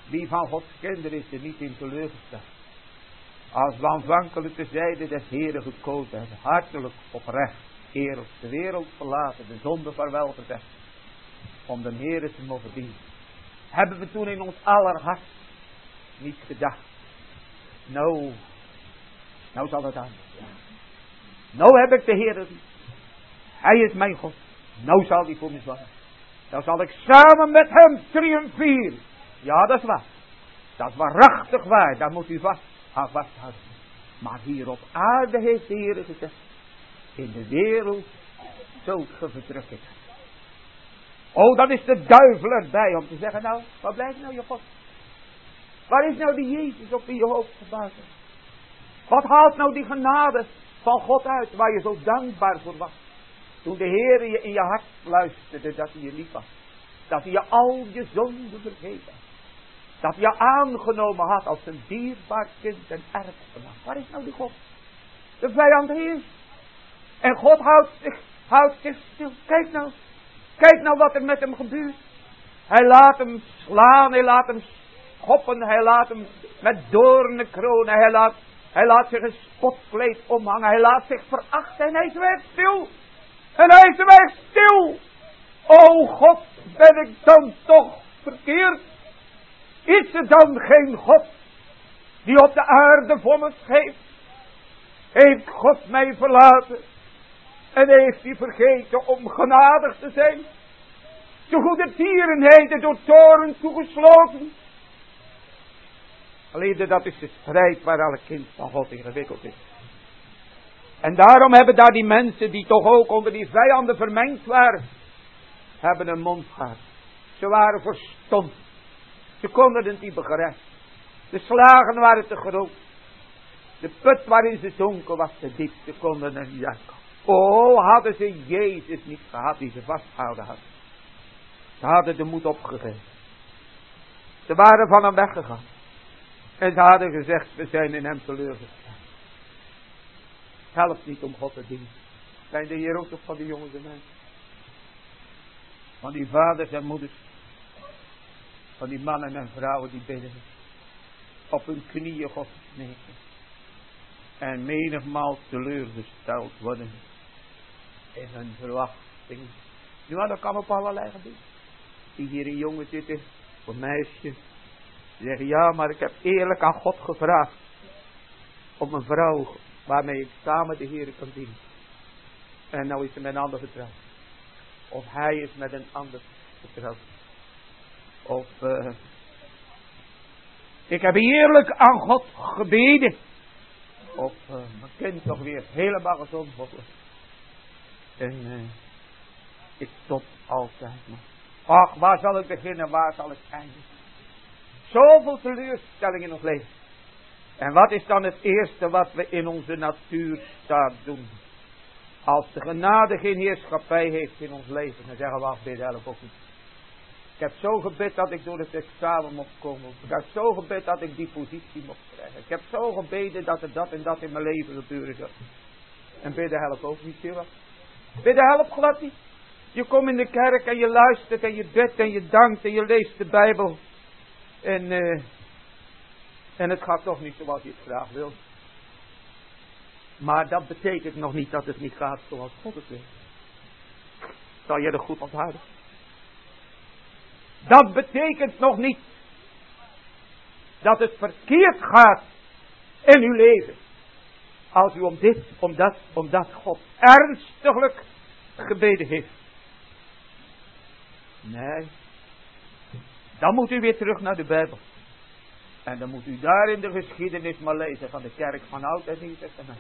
Wie van Gods kinderen is er niet in teleurgesteld? Als we aanvankelijk de zijde des Heeren gekozen hebben, hartelijk, oprecht, eerlijk, de wereld verlaten, de zonde vaarwel gezegd, om de Heere te mogen dienen. Hebben we toen in ons aller hart niet gedacht, nou zal het anders zijn. Nou heb ik de Heere lief. Hij is mijn God. Nou zal hij voor me zorgen. Dan zal ik samen met hem triomferen. Ja, dat is waar. Dat is waarachtig waar. Daar moet u aan vasthouden. Maar hier op aarde heeft de Heer gezegd, in de wereld zult ge verdrukken. Oh, dan is de duivel erbij om te zeggen, nou, waar blijft nou je God? Waar is nou die Jezus op wie je hoofd gebouwd hebt? Wat haalt nou die genade van God uit, waar je zo dankbaar voor was? Toen de Heer je in je hart luisterde dat hij je lief had. Dat hij je al je zonden vergeven had. Dat hij je aangenomen had als een dierbaar kind en erfgenaam. Waar is nou die God? De vijand heerst. En God houdt zich stil. Kijk nou wat er met hem gebeurt. Hij laat hem slaan, hij laat hem schoppen, hij laat hem met doornen kronen, hij laat zich een spotkleed omhangen, hij laat zich verachten en hij zwijgt stil. En hij zwijgt stil. O God, ben ik dan toch verkeerd? Is er dan geen God die op de aarde vonnis geeft? Heeft God mij verlaten? En heeft hij vergeten om genadig te zijn? Zo goede tierenheden door toren toegesloten. Alleen dat is de strijd waar alle kind van God in gewikkeld is. En daarom hebben daar die mensen die toch ook onder die vijanden vermengd waren, hebben een mond gehad. Ze waren verstomd. Ze konden het niet begrijpen. De slagen waren te groot. De put waarin ze zonken was te diep. Ze konden er niet uitkomen. Oh, hadden ze Jezus niet gehad die ze vastgehouden hadden. Ze hadden de moed opgegeven. Ze waren van hem weggegaan. En ze hadden gezegd, we zijn in hem teleurgesteld. Helpt niet om God te dienen. Zijn de Heer ook toch van die jongens en mensen? Van die vaders en moeders. Van die mannen en vrouwen die bidden. Op hun knieën God smeken. En menigmaal teleurgesteld worden. In hun verwachting. Ja, dat kan op allerlei gebieden. Die hier een jongen zitten. Of een meisje. Die zeggen, ja, maar ik heb eerlijk aan God gevraagd. Om een vrouw waarmee ik samen de Heer kan dienen. En nou is ze met een ander getrouwd. Of hij is met een ander getrouwd. Of ik heb eerlijk aan God gebeden. Of mijn kind toch weer helemaal gezond wordt. En ik stop altijd maar. Ach, waar zal ik beginnen, waar zal ik eindigen? Zoveel teleurstelling in ons leven. En wat is dan het eerste wat we in onze natuurstaat doen? Als de genade geen heerschappij heeft in ons leven, dan zeggen we ach, dit helpt ook niet. Ik heb zo gebed dat ik door het examen mocht komen. Ik heb zo gebed dat ik die positie mocht krijgen. Ik heb zo gebeden dat er dat en dat in mijn leven gebeuren zou. En bidden helpt ook niet, zie je wat? Bidden helpt glad niet. Je komt in de kerk en je luistert en je bidt en je dankt en je leest de Bijbel. En het gaat toch niet zoals je het graag wil. Maar dat betekent nog niet dat het niet gaat zoals God het wil. Zal je er goed onthouden? Dat betekent nog niet dat het verkeerd gaat in uw leven. Als u omdat God ernstiglijk gebeden heeft. Nee. Dan moet u weer terug naar de Bijbel. En dan moet u daar in de geschiedenis maar lezen van de kerk van Oud en Nieuw Testament.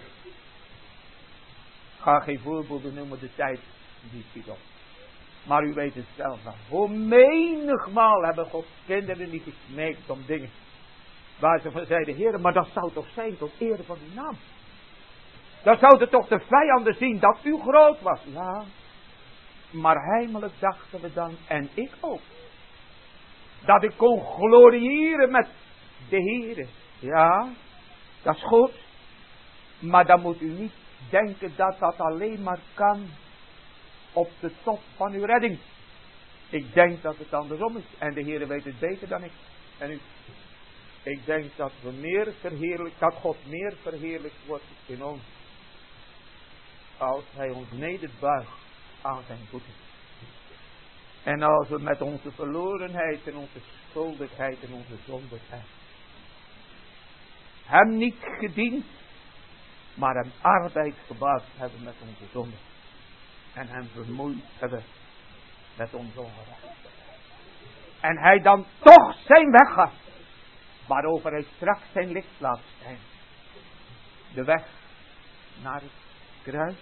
Ik ga geen voorbeelden noemen, de tijd die schiet op. Maar u weet het zelf wel. Hoe menigmaal hebben Gods kinderen niet gesmeekt om dingen. Waar ze van zeiden, Heer, maar dat zou toch zijn tot ere van uw naam. Dan zouden toch de vijanden zien dat u groot was. Ja, maar heimelijk dachten we dan, en ik ook. Dat ik kon gloriëren met de Heer. Ja, dat is goed. Maar dan moet u niet denken dat dat alleen maar kan op de top van uw redding. Ik denk dat het andersom is. En de Heer weet het beter dan ik. En ik denk dat dat God meer verheerlijkt wordt in ons. Als hij ons nederbuigt aan zijn voeten. En als we met onze verlorenheid en onze schuldigheid en onze zondigheid hem niet gediend, maar hem arbeid gebaat hebben met onze zonde. En hem vermoeid hebben met onze onrecht. En hij dan toch zijn weg gaat, waarover hij straks zijn licht laat schijnen. De weg naar het kruis.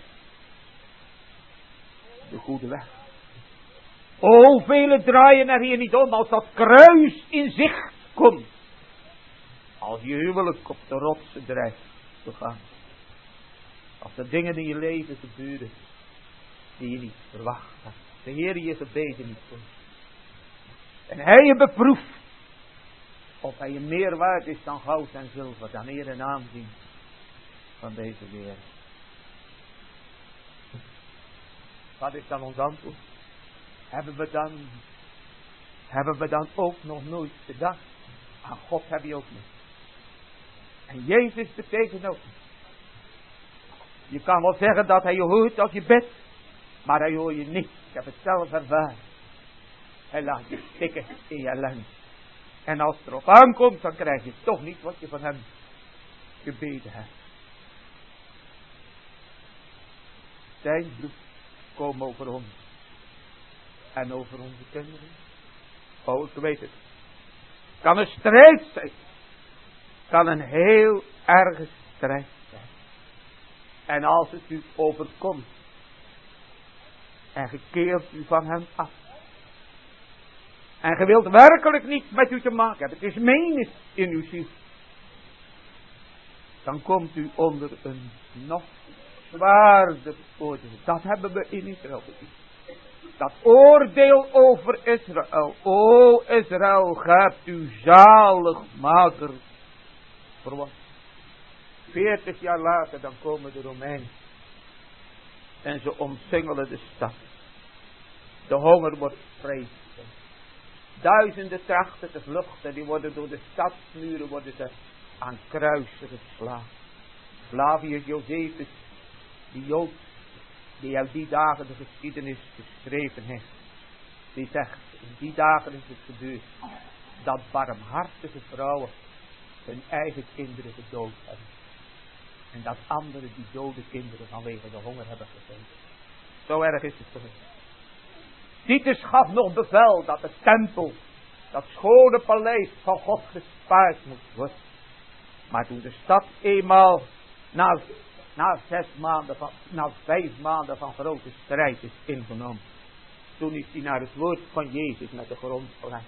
De goede weg. O, velen draaien er hier niet om als dat kruis in zicht komt. Als je huwelijk op de rotsen dreigt te gaan. Als er dingen in je leven gebeuren die je niet verwacht had. De Heer je gebeden niet voor. En hij je beproeft of hij je meer waard is dan goud en zilver, dan eer en aanzien van deze wereld. Wat is dan ons antwoord? Hebben we dan ook nog nooit gedacht? Aan God heb je ook niet. En Jezus betekent ook niet. Je kan wel zeggen dat hij je hoort als je bidt, maar hij hoort je niet. Ik heb het zelf ervaren. Hij laat je stikken in je ellende. En als het erop aankomt, dan krijg je toch niet wat je van hem gebeden hebt. Zijn bloed komt over ons. En over onze kinderen. Oh, ik weet het. Kan een strijd zijn. Kan een heel erge strijd zijn. En als het u overkomt. En je keert u van hem af. En je wilt werkelijk niets met u te maken hebben. Het is menens in uw ziel. Dan komt u onder een nog zwaarder oordeel. Dat hebben we in Israël gezien. Dat oordeel over Israël. O Israël, gaat u zaligmaker verwacht. 40 jaar later dan komen de Romeinen. En ze omsingelen de stad. De honger wordt vreselijk. Duizenden trachten te vluchten. Die worden door de stadsmuren worden ze aan kruisen geslagen. Flavius Josephus, die Jood, die uit die dagen de geschiedenis geschreven heeft. Die zegt, in die dagen is het gebeurd dat barmhartige vrouwen hun eigen kinderen gedood hebben. En dat anderen die dode kinderen vanwege de honger hebben gegeten. Zo erg is het geweest. Titus gaf nog bevel dat de tempel, dat schone paleis van God gespaard moest worden. Maar toen de stad eenmaal na 5 maanden van grote strijd is ingenomen. Toen is hij naar het woord van Jezus met de grond gelegd.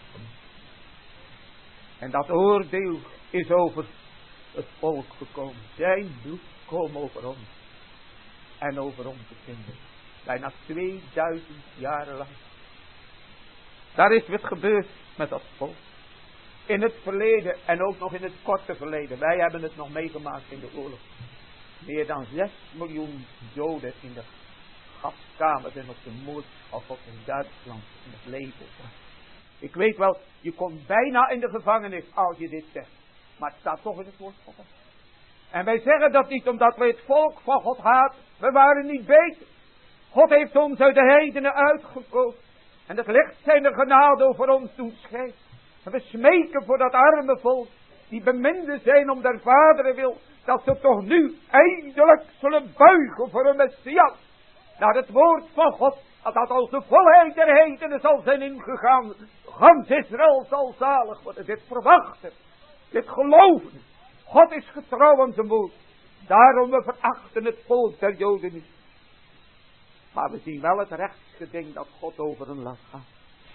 En dat oordeel is over het volk gekomen. Zijn bloed komt over ons. En over onze kinderen. Bijna 2000 jaren lang. Daar is wat gebeurd met dat volk. In het verleden en ook nog in het korte verleden. Wij hebben het nog meegemaakt in de oorlog. Meer dan 6 miljoen Joden in de gaskamers en op de moordschap in Duitsland in het leven. Ik weet wel, je komt bijna in de gevangenis als je dit zegt. Maar het staat toch in het woord van God. En wij zeggen dat niet omdat wij het volk van God haten. We waren niet beter. God heeft ons uit de heidenen uitgekozen. En het licht zijn de genade over ons doen schijnen. En we smeken voor dat arme volk. Die beminden zijn om der vaderen wil. Dat ze toch nu eindelijk zullen buigen voor een Messias. Naar het woord van God. Dat als de volheid der heidenen zal zijn ingegaan. Gans Israël zal zalig worden. Dit verwachten. Dit geloven. God is getrouw aan zijn woord. Daarom we verachten het volk der Joden niet. Maar we zien wel het rechtsgeding dat God over hen laat gaan.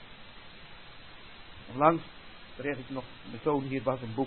Onlangs kreeg ik nog, mijn zoon hier was een boek.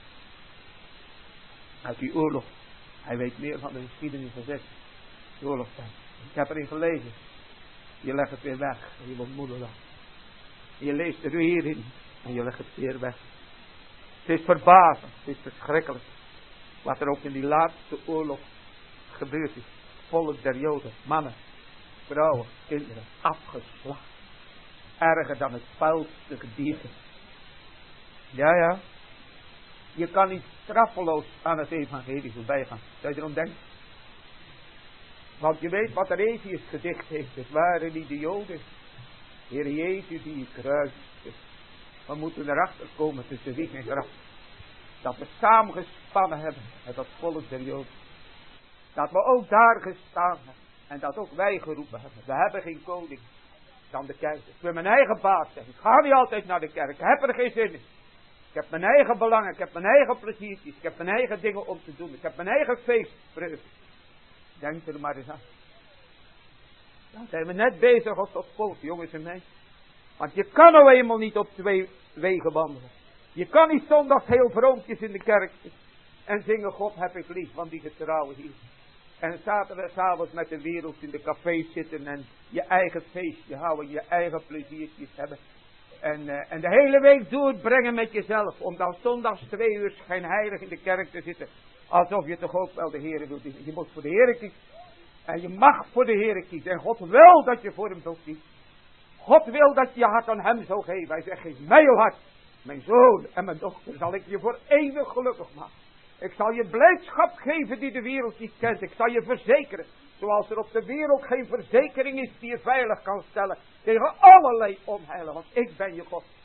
Uit die oorlog. Hij weet meer van de geschiedenis gezegd. De oorlogstijd. Ik heb erin gelezen. Je legt het weer weg. En je wordt moederdag. Je leest er weer in. En je legt het weer weg. Het is verbazend. Het is verschrikkelijk. Wat er ook in die laatste oorlog gebeurd is. Volk der Joden. Mannen. Vrouwen. Kinderen. Afgeslacht. Erger dan het vuilste gedierte. Ja. Je kan niet straffeloos aan het evangelie voorbij gaan. Zou je erom denken? Want je weet wat Resius gedicht heeft. Het waren niet de Joden. Heer Jezus die je kruiste. We moeten erachter komen tussen wieg en graf. Dat we samengespannen hebben met dat volk der Joden. Dat we ook daar gestaan hebben. En dat ook wij geroepen hebben. We hebben geen koning dan de keizer. Ik wil mijn eigen baas zijn. Ik ga niet altijd naar de kerk. Ik heb er geen zin in. Ik heb mijn eigen belangen. Ik heb mijn eigen pleziertjes. Ik heb mijn eigen dingen om te doen. Ik heb mijn eigen feestvreugde. Denk er maar eens aan. Dan zijn we net bezig op dat volk, jongens en meisjes. Want je kan nou eenmaal niet op twee wegen wandelen. Je kan niet zondags heel vroompjes in de kerk en zingen God heb ik lief, want die getrouwen hier. En zaterdagavond met de wereld in de cafés zitten en je eigen feestje houden, je eigen pleziertjes hebben. En de hele week doorbrengen met jezelf, om dan zondags 2 uur schijnheilig in de kerk te zitten. Alsof je toch ook wel de Heer wilt dienen. Je moet voor de Heer kiezen. En je mag voor de Heer kiezen. En God wil dat je voor hem zo kiest. God wil dat je je hart aan hem zou geven. Hij zegt, geef mij uw hart. Mijn zoon en mijn dochter zal ik je voor eeuwig gelukkig maken. Ik zal je blijdschap geven die de wereld niet kent. Ik zal je verzekeren. Zoals er op de wereld geen verzekering is die je veilig kan stellen. Tegen allerlei onheilen. Want ik ben je God.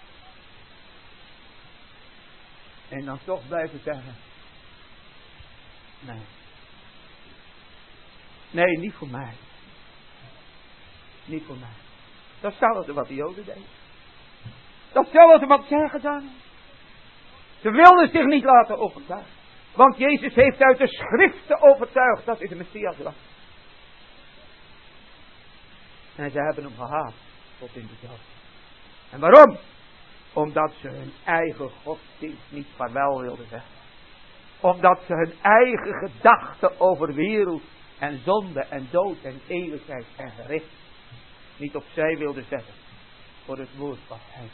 En dan toch blijven zeggen. Nee, niet voor mij. Niet voor mij. Dat is hetzelfde wat de Joden deden. Dat is hetzelfde wat zij gedaan hebben. Ze wilden zich niet laten overtuigen. Want Jezus heeft uit de schriften overtuigd dat hij de Messias was. En ze hebben hem gehaat tot in de dood. En waarom? Omdat ze hun eigen godsdienst niet vaarwel wilden zeggen. Omdat ze hun eigen gedachten over wereld en zonde en dood en eeuwigheid en gericht niet opzij wilden zetten voor het woord van hij.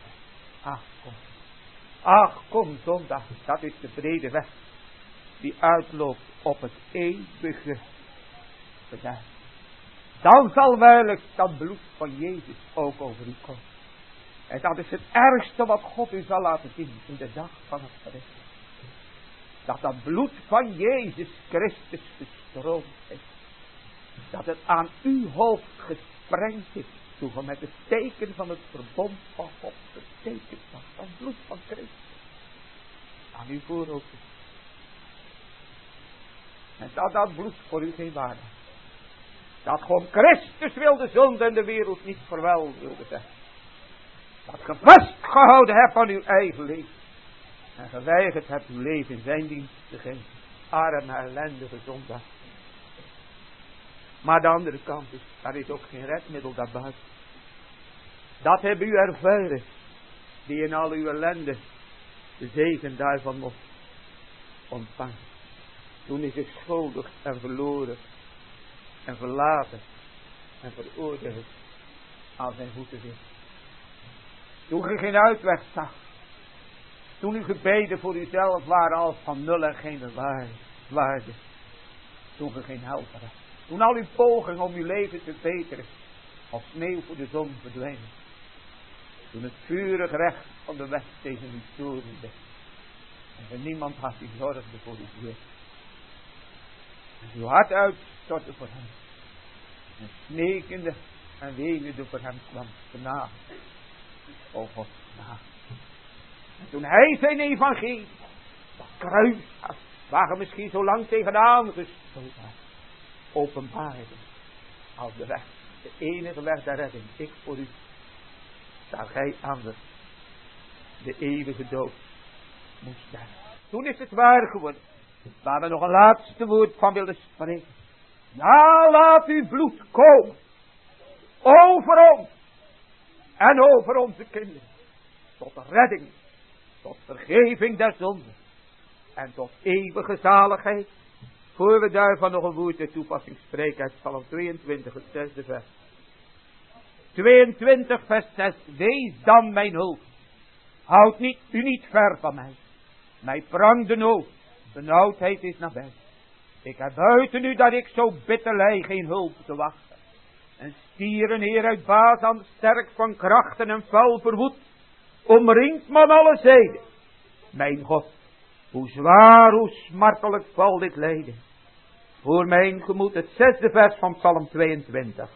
Ach kom zondag, dat is de brede weg die uitloopt op het eeuwige verderf. Dan zal werkelijk dat bloed van Jezus ook over u komen. En dat is het ergste wat God u zal laten zien in de dag van het gericht. Dat bloed van Jezus Christus gestroomd is. Dat het aan uw hoofd gesprengd is. Toen we met het teken van het verbond van God getekend was. Van het bloed van Christus. Aan uw voorhoofd. En dat bloed voor u geen waarde. Dat gewoon Christus wilde zonde en de wereld niet verwel wilde zeggen. Dat ge vastgehouden hebt aan uw eigen leven. En geweigerd hebt uw leven in zijn dienst te geven. Arme, ellendige zondaar. Maar de andere kant is, er is ook geen redmiddel daarbuiten. Dat hebben u ervaren. Die in al uw ellende de zegen daarvan mocht ontvangen. Toen is het schuldig en verloren. En verlaten. En veroordeeld aan zijn voeten zit. Toen u geen uitweg zag. Toen uw gebeden voor uzelf waren als van nul en geen waarde. Toen u geen helper had. Toen al uw pogingen om uw leven te beteren als sneeuw voor de zon verdwenen. Toen het vurig recht van de weg tegen u torende. En niemand had die zorgde voor uw Heer. En uw hart uitstortte voor hem. En smekende en wenende voor hem kwam genade. O God, genade. En toen hij zijn evangelie, dat kruis, waar je misschien zo lang tegenaan gestoten had, openbaarde als de weg, de enige weg der redding, ik voor u, daar gij anders de eeuwige dood moest sterven. Toen is het waar geworden, waar we nog een laatste woord van willen spreken. Ja, laat uw bloed komen, over ons en over onze kinderen, tot redding, tot vergeving der zonden en tot eeuwige zaligheid. Voor we daarvan nog een woord ter toepassing spreken uit Psalm 22, het 6e vers. 22 vers 6. Wees dan mijn hulp. Houd u niet ver van mij. Mij prangt de nood. Benauwdheid is nabij. Ik heb buiten u dat ik zo bitter lij geen hulp te wachten. En stieren Heer uit Bazan sterk van krachten en vuil verwoed. Omringt man alle zijden. Mijn God, hoe zwaar, hoe smartelijk valt dit lijden. Voor mijn gemoed, het 6e vers van Psalm 22.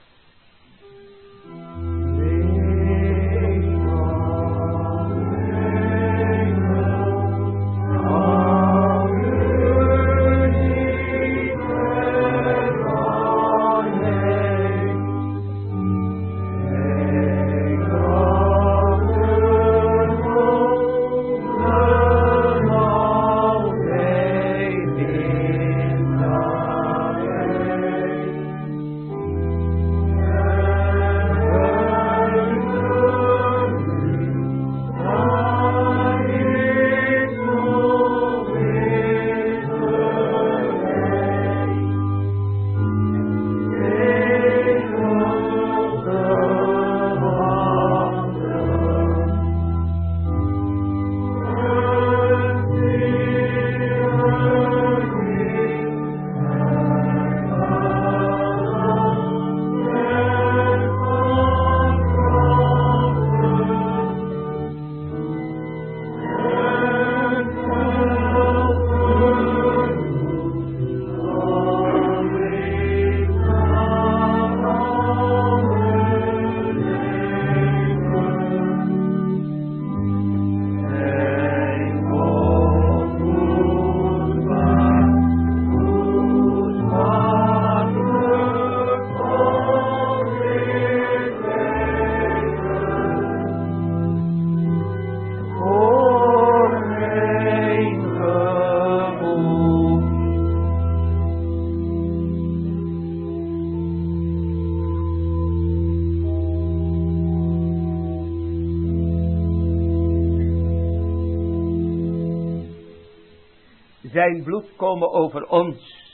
Zijn bloed komen over ons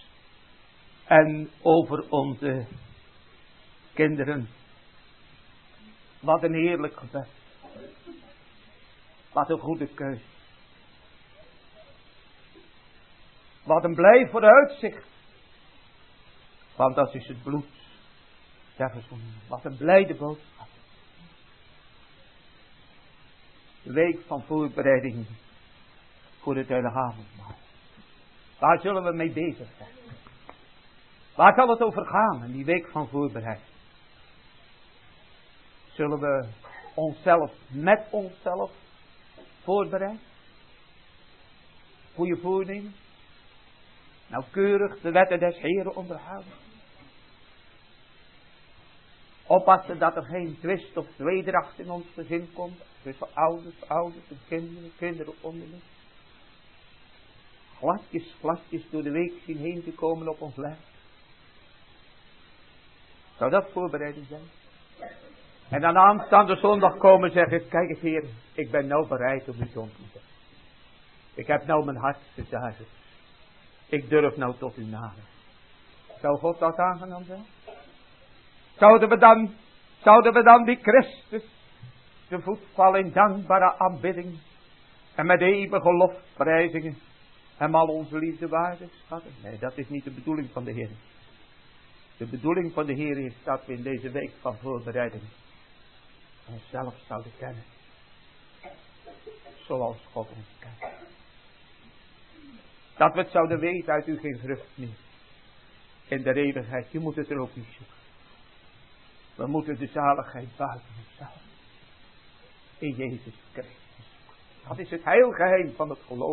en over onze kinderen. Wat een heerlijk gebed. Wat een goede keus. Wat een blij vooruitzicht. Want dat is het bloed. Wat een blijde boodschap. De week van voorbereiding voor het heilige avondmaal. Waar zullen we mee bezig zijn? Waar zal het over gaan in die week van voorbereiding? Zullen we onszelf met onszelf voorbereiden? Goede voornemen? Nauwkeurig de wetten des Heren onderhouden? Oppassen dat er geen twist of tweedracht in ons gezin komt. Tussen ouders en kinderen onderling. Gladjes door de week zien heen te komen op ons lijf. Zou dat voorbereiding zijn? En dan aanstaande zondag komen zeggen, kijk eens Heer, ik ben nou bereid om u te ontmoeten. Ik heb nou mijn hart gezuiverd. Ik durf nou tot u naderen. Zou God dat aangenaam zijn? Zouden we dan die Christus de voet vallen in dankbare aanbidding en met eeuwige lofprijzingen hem al onze liefde waardig schatten? Nee, dat is niet de bedoeling van de Heer. De bedoeling van de Heer is dat we in deze week van voorbereiding onszelf zouden kennen. Zoals God ons kent. Dat we het zouden weten uit u geen vrucht meer. In de eeuwigheid, je moet het er ook niet zoeken. We moeten de zaligheid buiten onszelf. In Jezus Christus. Dat is het heilgeheim van het geloof.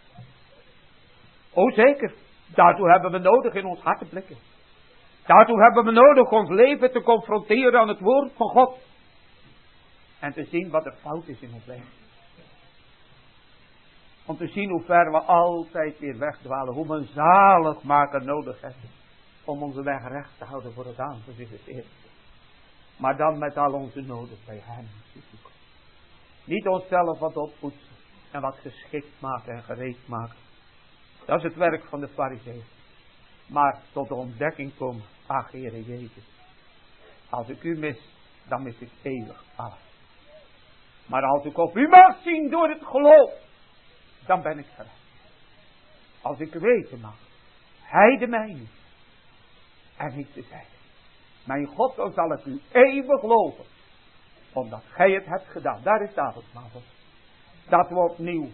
O zeker, daartoe hebben we nodig in ons hart te blikken. Daartoe hebben we nodig ons leven te confronteren aan het woord van God. En te zien wat er fout is in ons leven. Om te zien hoe ver we altijd weer wegdwalen. Hoe we een zaligmaker nodig hebben. Om onze weg recht te houden voor het aangezicht des Heeren. Maar dan met al onze noden bij hem te zoeken. Niet onszelf wat oppoetsen. En wat geschikt maken en gereed maken. Dat is het werk van de Farizeeën. Maar tot de ontdekking komen. Ach Heere Jezus. Als ik u mis. Dan mis ik eeuwig alles. Maar als ik op u mag zien door het geloof. Dan ben ik gered. Als ik weten mag. Hij de mijne. En niet de zijde. Mijn God, dan zal ik u eeuwig loven. Omdat gij het hebt gedaan. Daar is het avondmaal. Dat we opnieuw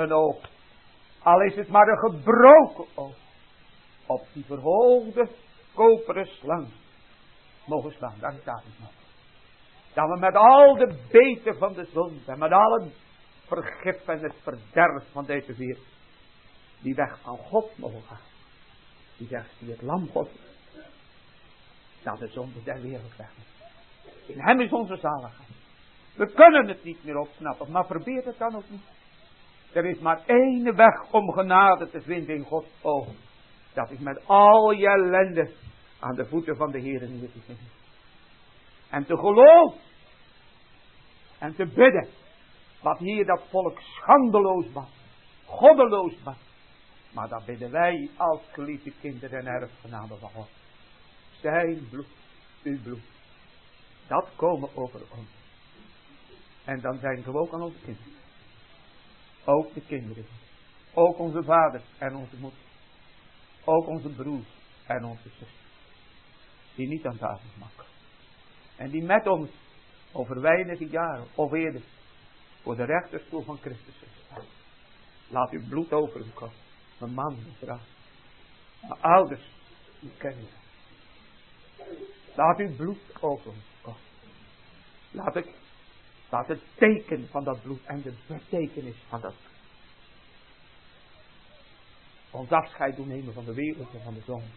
een oog, al is het maar een gebroken oog, op die verhoogde koperen slang mogen slaan. Daar staat het nog. Dat we met al de beten van de zonde en met al het vergif en het verderf van deze wereld die weg van God mogen gaan. Die zegt, die het lam God dat de zonde der wereld weg is. In hem is onze zaligheid. We kunnen het niet meer opsnappen, maar probeer het dan ook niet. Er is maar één weg om genade te vinden in Gods ogen. Dat is met al je ellende aan de voeten van de Heer neer te vinden. En te geloven. En te bidden. Wat hier dat volk schandeloos was. Goddeloos was. Maar dat bidden wij als geliefde kinderen en erfgenamen van God. Zijn bloed, uw bloed. Dat komen over ons. En dan zijn we ook aan onze kinderen. Ook de kinderen. Ook onze vader en onze moeder. Ook onze broer en onze zus. Die niet aan tafel maken. En die met ons over weinige jaren of eerder voor de rechterstoel van Christus staan. Laat uw bloed over u komen. Mijn man, mijn vrouw. Mijn ouders, uw kinderen. Laat uw bloed over u komen. Laat het teken van dat bloed en de betekenis van dat bloed ons afscheid doen nemen van de wereld en van de zonde.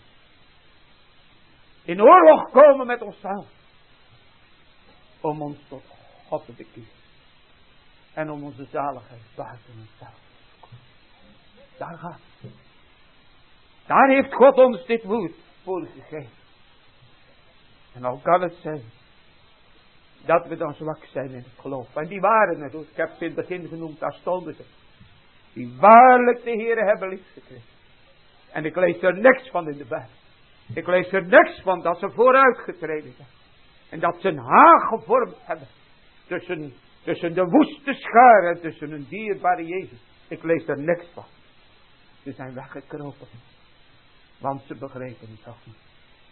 In oorlog komen met onszelf. Om ons tot God te bekeren. En om onze zaligheid buiten onszelf. Daar gaat het. Daar heeft God ons dit woord voor gegeven. En al kan het zijn dat we dan zwak zijn in het geloof. En die waren het. Ik heb ze in het begin genoemd, daar stonden ze. Die waarlijk de Heere hebben liefgekregen. En ik lees er niks van in de Bijbel. Ik lees er niks van dat ze vooruitgetreden zijn. En dat ze een haag gevormd hebben. Tussen de woeste schaar en tussen een dierbare Jezus. Ik lees er niks van. Ze zijn weggekropen. Want ze begrepen het toch niet.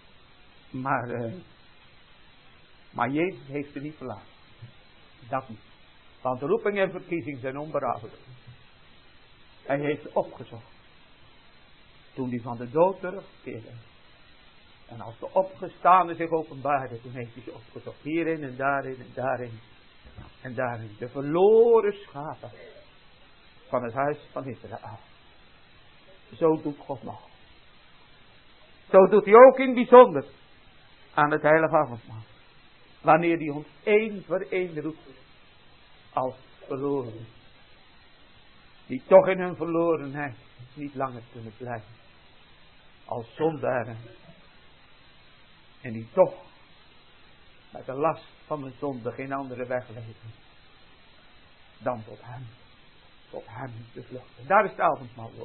Maar Jezus heeft ze niet verlaten. Dat niet. Want roeping en verkiezing zijn onberouwelijk. Hij heeft ze opgezocht. Toen hij van de dood terugkeerde. En als de opgestaande zich openbaarde, toen heeft hij ze opgezocht. Hierin en daarin en daarin. En daarin. De verloren schapen van het huis van Israël. Zo doet God nog. Zo doet hij ook in het bijzonder aan het heilige avondmaal. Wanneer hij ons één voor één roept. Als verloren. Die toch in hun verlorenheid niet langer kunnen blijven. Als zondaren. En die toch met de last van de zonde geen andere weg leven. Dan tot hem. Tot hem te vluchten. Daar is het avondmaal voor.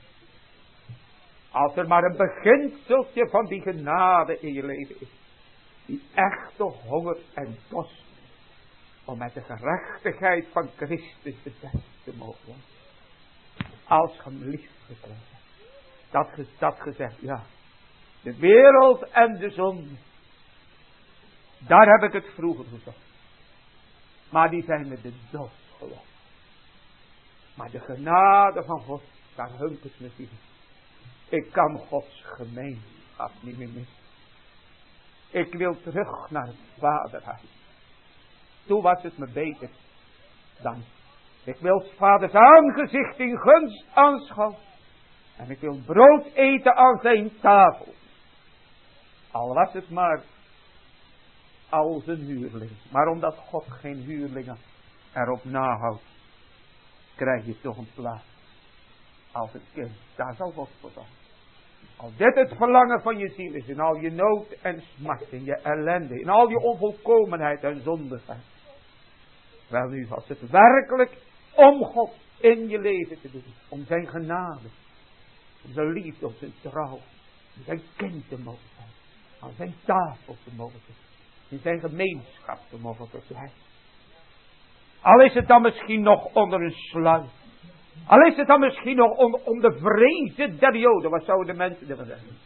Als er maar een beginseltje van die genade in je leven is. Die echte honger en dorst. Om met de gerechtigheid van Christus bezet te mogen. Als geliefd gekregen. Dat gezegd, ja. De wereld en de zonde. Daar heb ik het vroeger gezocht. Maar die zijn met de dood gelost. Maar de genade van God, daar hunkert me niet. Ik kan Gods gemeenschap niet meer missen. Ik wil terug naar het vaderhuis. Toen was het me beter dan. Ik wil 's vaders aangezicht in gunst aanschouwen. En ik wil brood eten aan zijn tafel. Al was het maar als een huurling. Maar omdat God geen huurlingen erop nahoudt, krijg je toch een plaats. Als een kind. Daar zal God voor zorgen. Als dit het verlangen van je ziel is. In al je nood en smart. In je ellende. In al je onvolkomenheid en zondigheid. Wel nu, als het werkelijk om God in je leven te doen. Om zijn genade. Om zijn liefde, om zijn trouw. Om zijn kind te mogen zijn. Aan zijn tafel te mogen zijn. In zijn gemeenschap te mogen verblijven. Al is het dan misschien nog onder een sluier. Al is het dan misschien nog om de vrezen der Joden. Wat zouden de mensen ervan zeggen?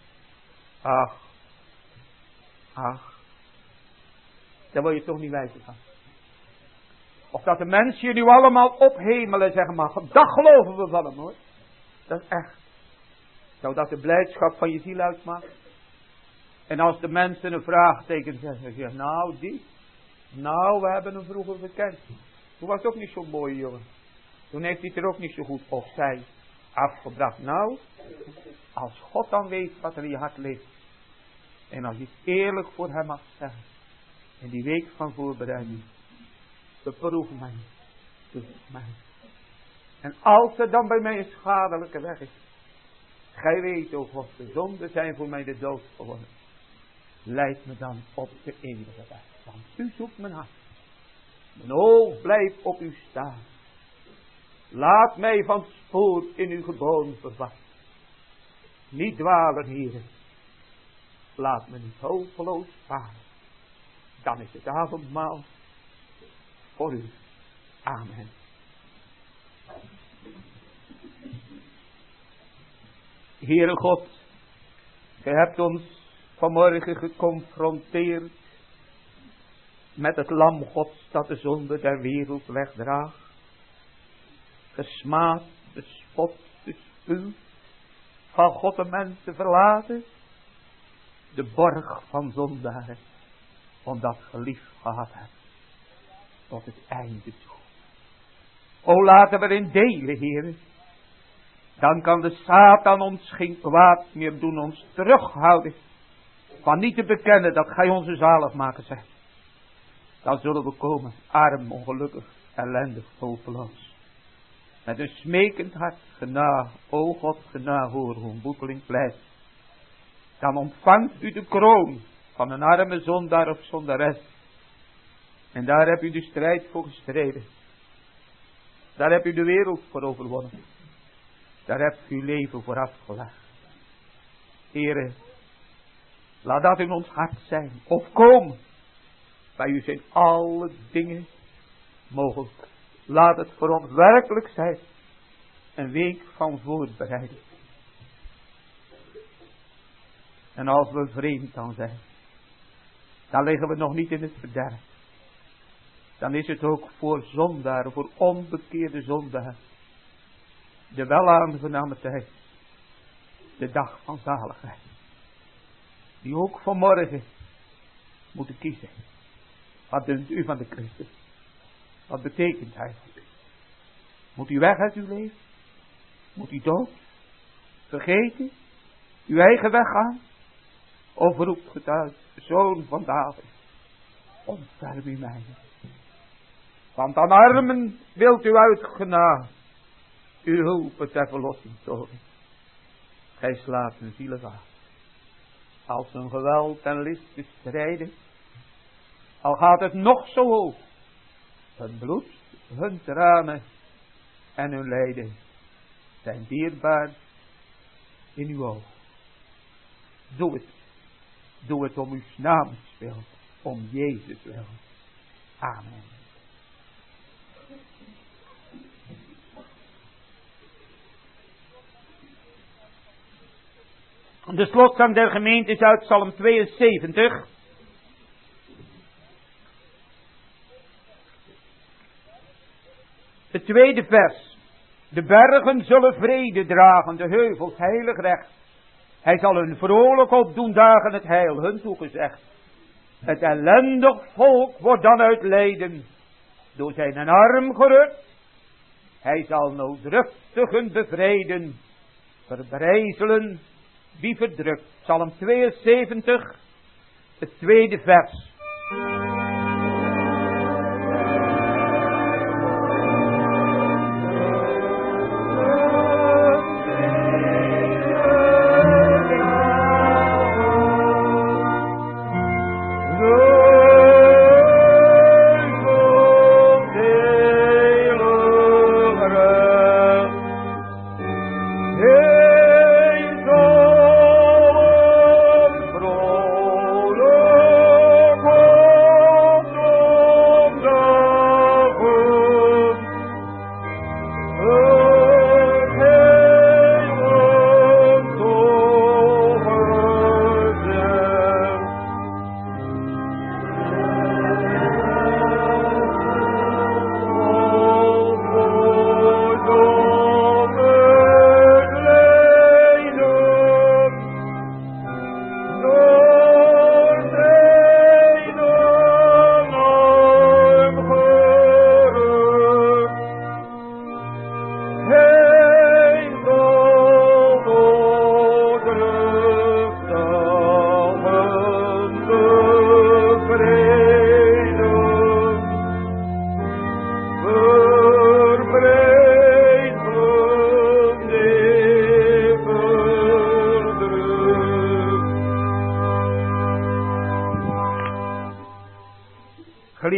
Ach. Daar word je toch niet wijzer van. Of dat de mensen je nu allemaal ophemelen en zeggen, maar dat geloven we van hem hoor. Dat is echt. Zou dat de blijdschap van je ziel uitmaken? En als de mensen een vraagteken zeggen, zeg nou die. Nou, we hebben hem vroeger gekend. Toen was het ook niet zo'n mooie jongen. Toen heeft hij het er ook niet zo goed of zij afgebracht. Nou, als God dan weet wat er in je hart leeft. En als je het eerlijk voor hem mag zeggen. In die week van voorbereiding. Beproef mij. Doe mij. En als er dan bij mij een schadelijke weg is. Gij weet, o God, de zonden zijn voor mij de dood geworden. Leid me dan op de eeuwige weg. Want u zoekt mijn hart. Mijn oog blijft op u staan. Laat mij van het spoor in uw geboden verwachten. Niet dwalen, heren. Laat me niet hopeloos varen. Dan is het avondmaal voor u. Amen. Heere God, gij hebt ons vanmorgen geconfronteerd met het lam Gods dat de zonde der wereld wegdraagt. Gesmaad, bespot, bespuwd, van God en mensen verlaten. De borg van zondaren, omdat ge lief gehad hebt, tot het einde toe. O laten we erin delen, Heere. Dan kan de Satan ons geen kwaad meer doen, ons terughouden van niet te bekennen dat gij onze zaligmaker zijt. Dan zullen we komen, arm, ongelukkig, ellendig, hopeloos. Met een smekend hart, genade, o God, genade, hoor hoe een boeteling pleit. Dan ontvangt u de kroon van een arme zondaar of zondares. En daar hebt u de strijd voor gestreden. Daar hebt u de wereld voor overwonnen. Daar hebt u uw leven voor afgelegd. Heere, laat dat in ons hart zijn. Of kom. Bij u zijn alle dingen mogelijk. Laat het voor ons werkelijk zijn. Een week van voorbereiding. En als we vreemd dan zijn. Dan liggen we nog niet in het verderf. Dan is het ook voor zondaren, voor onbekeerde zondaren. De welaangename tijd. De dag van zaligheid. Die ook vanmorgen moeten kiezen. Wat dunkt u van de Christus? Wat betekent hij? Moet u weg uit uw leven? Moet u dood? Vergeten? Uw eigen weg gaan? Of roept het uit, zoon van David, ontferm u mij. Want aan armen wilt u uit genade uw hulp ter verlossing tonen. Gij slaat hun zielen af. Als een geweld en list te strijden, al gaat het nog zo hoog, hun bloed, hun tranen en hun lijden zijn dierbaar in uw ogen. Doe het. Doe het om uw naams wil, om Jezus wil. Amen. De slotzang der gemeente is uit Psalm 72. Het tweede vers. De bergen zullen vrede dragen, de heuvels heilig recht. Hij zal hun vrolijk opdoen dagen het heil hun toegezegd. Het ellendig volk wordt dan uit lijden door zijn arm gerukt. Hij zal nooddruftigen bevrijden, verbrijzelen wie verdrukt. Psalm 72, het tweede vers. Vrolijk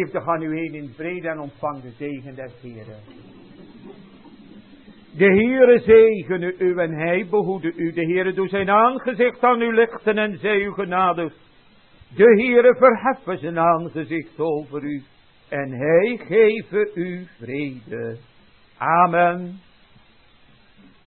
Vreugde gaan u heen in vrede en ontvang de zegen des Heeren. De Heere zegene u en hij behoede u. De Heere doet zijn aangezicht aan u lichten en zij u genadig. De Heere verheffen zijn aangezicht over u en hij geven u vrede. Amen.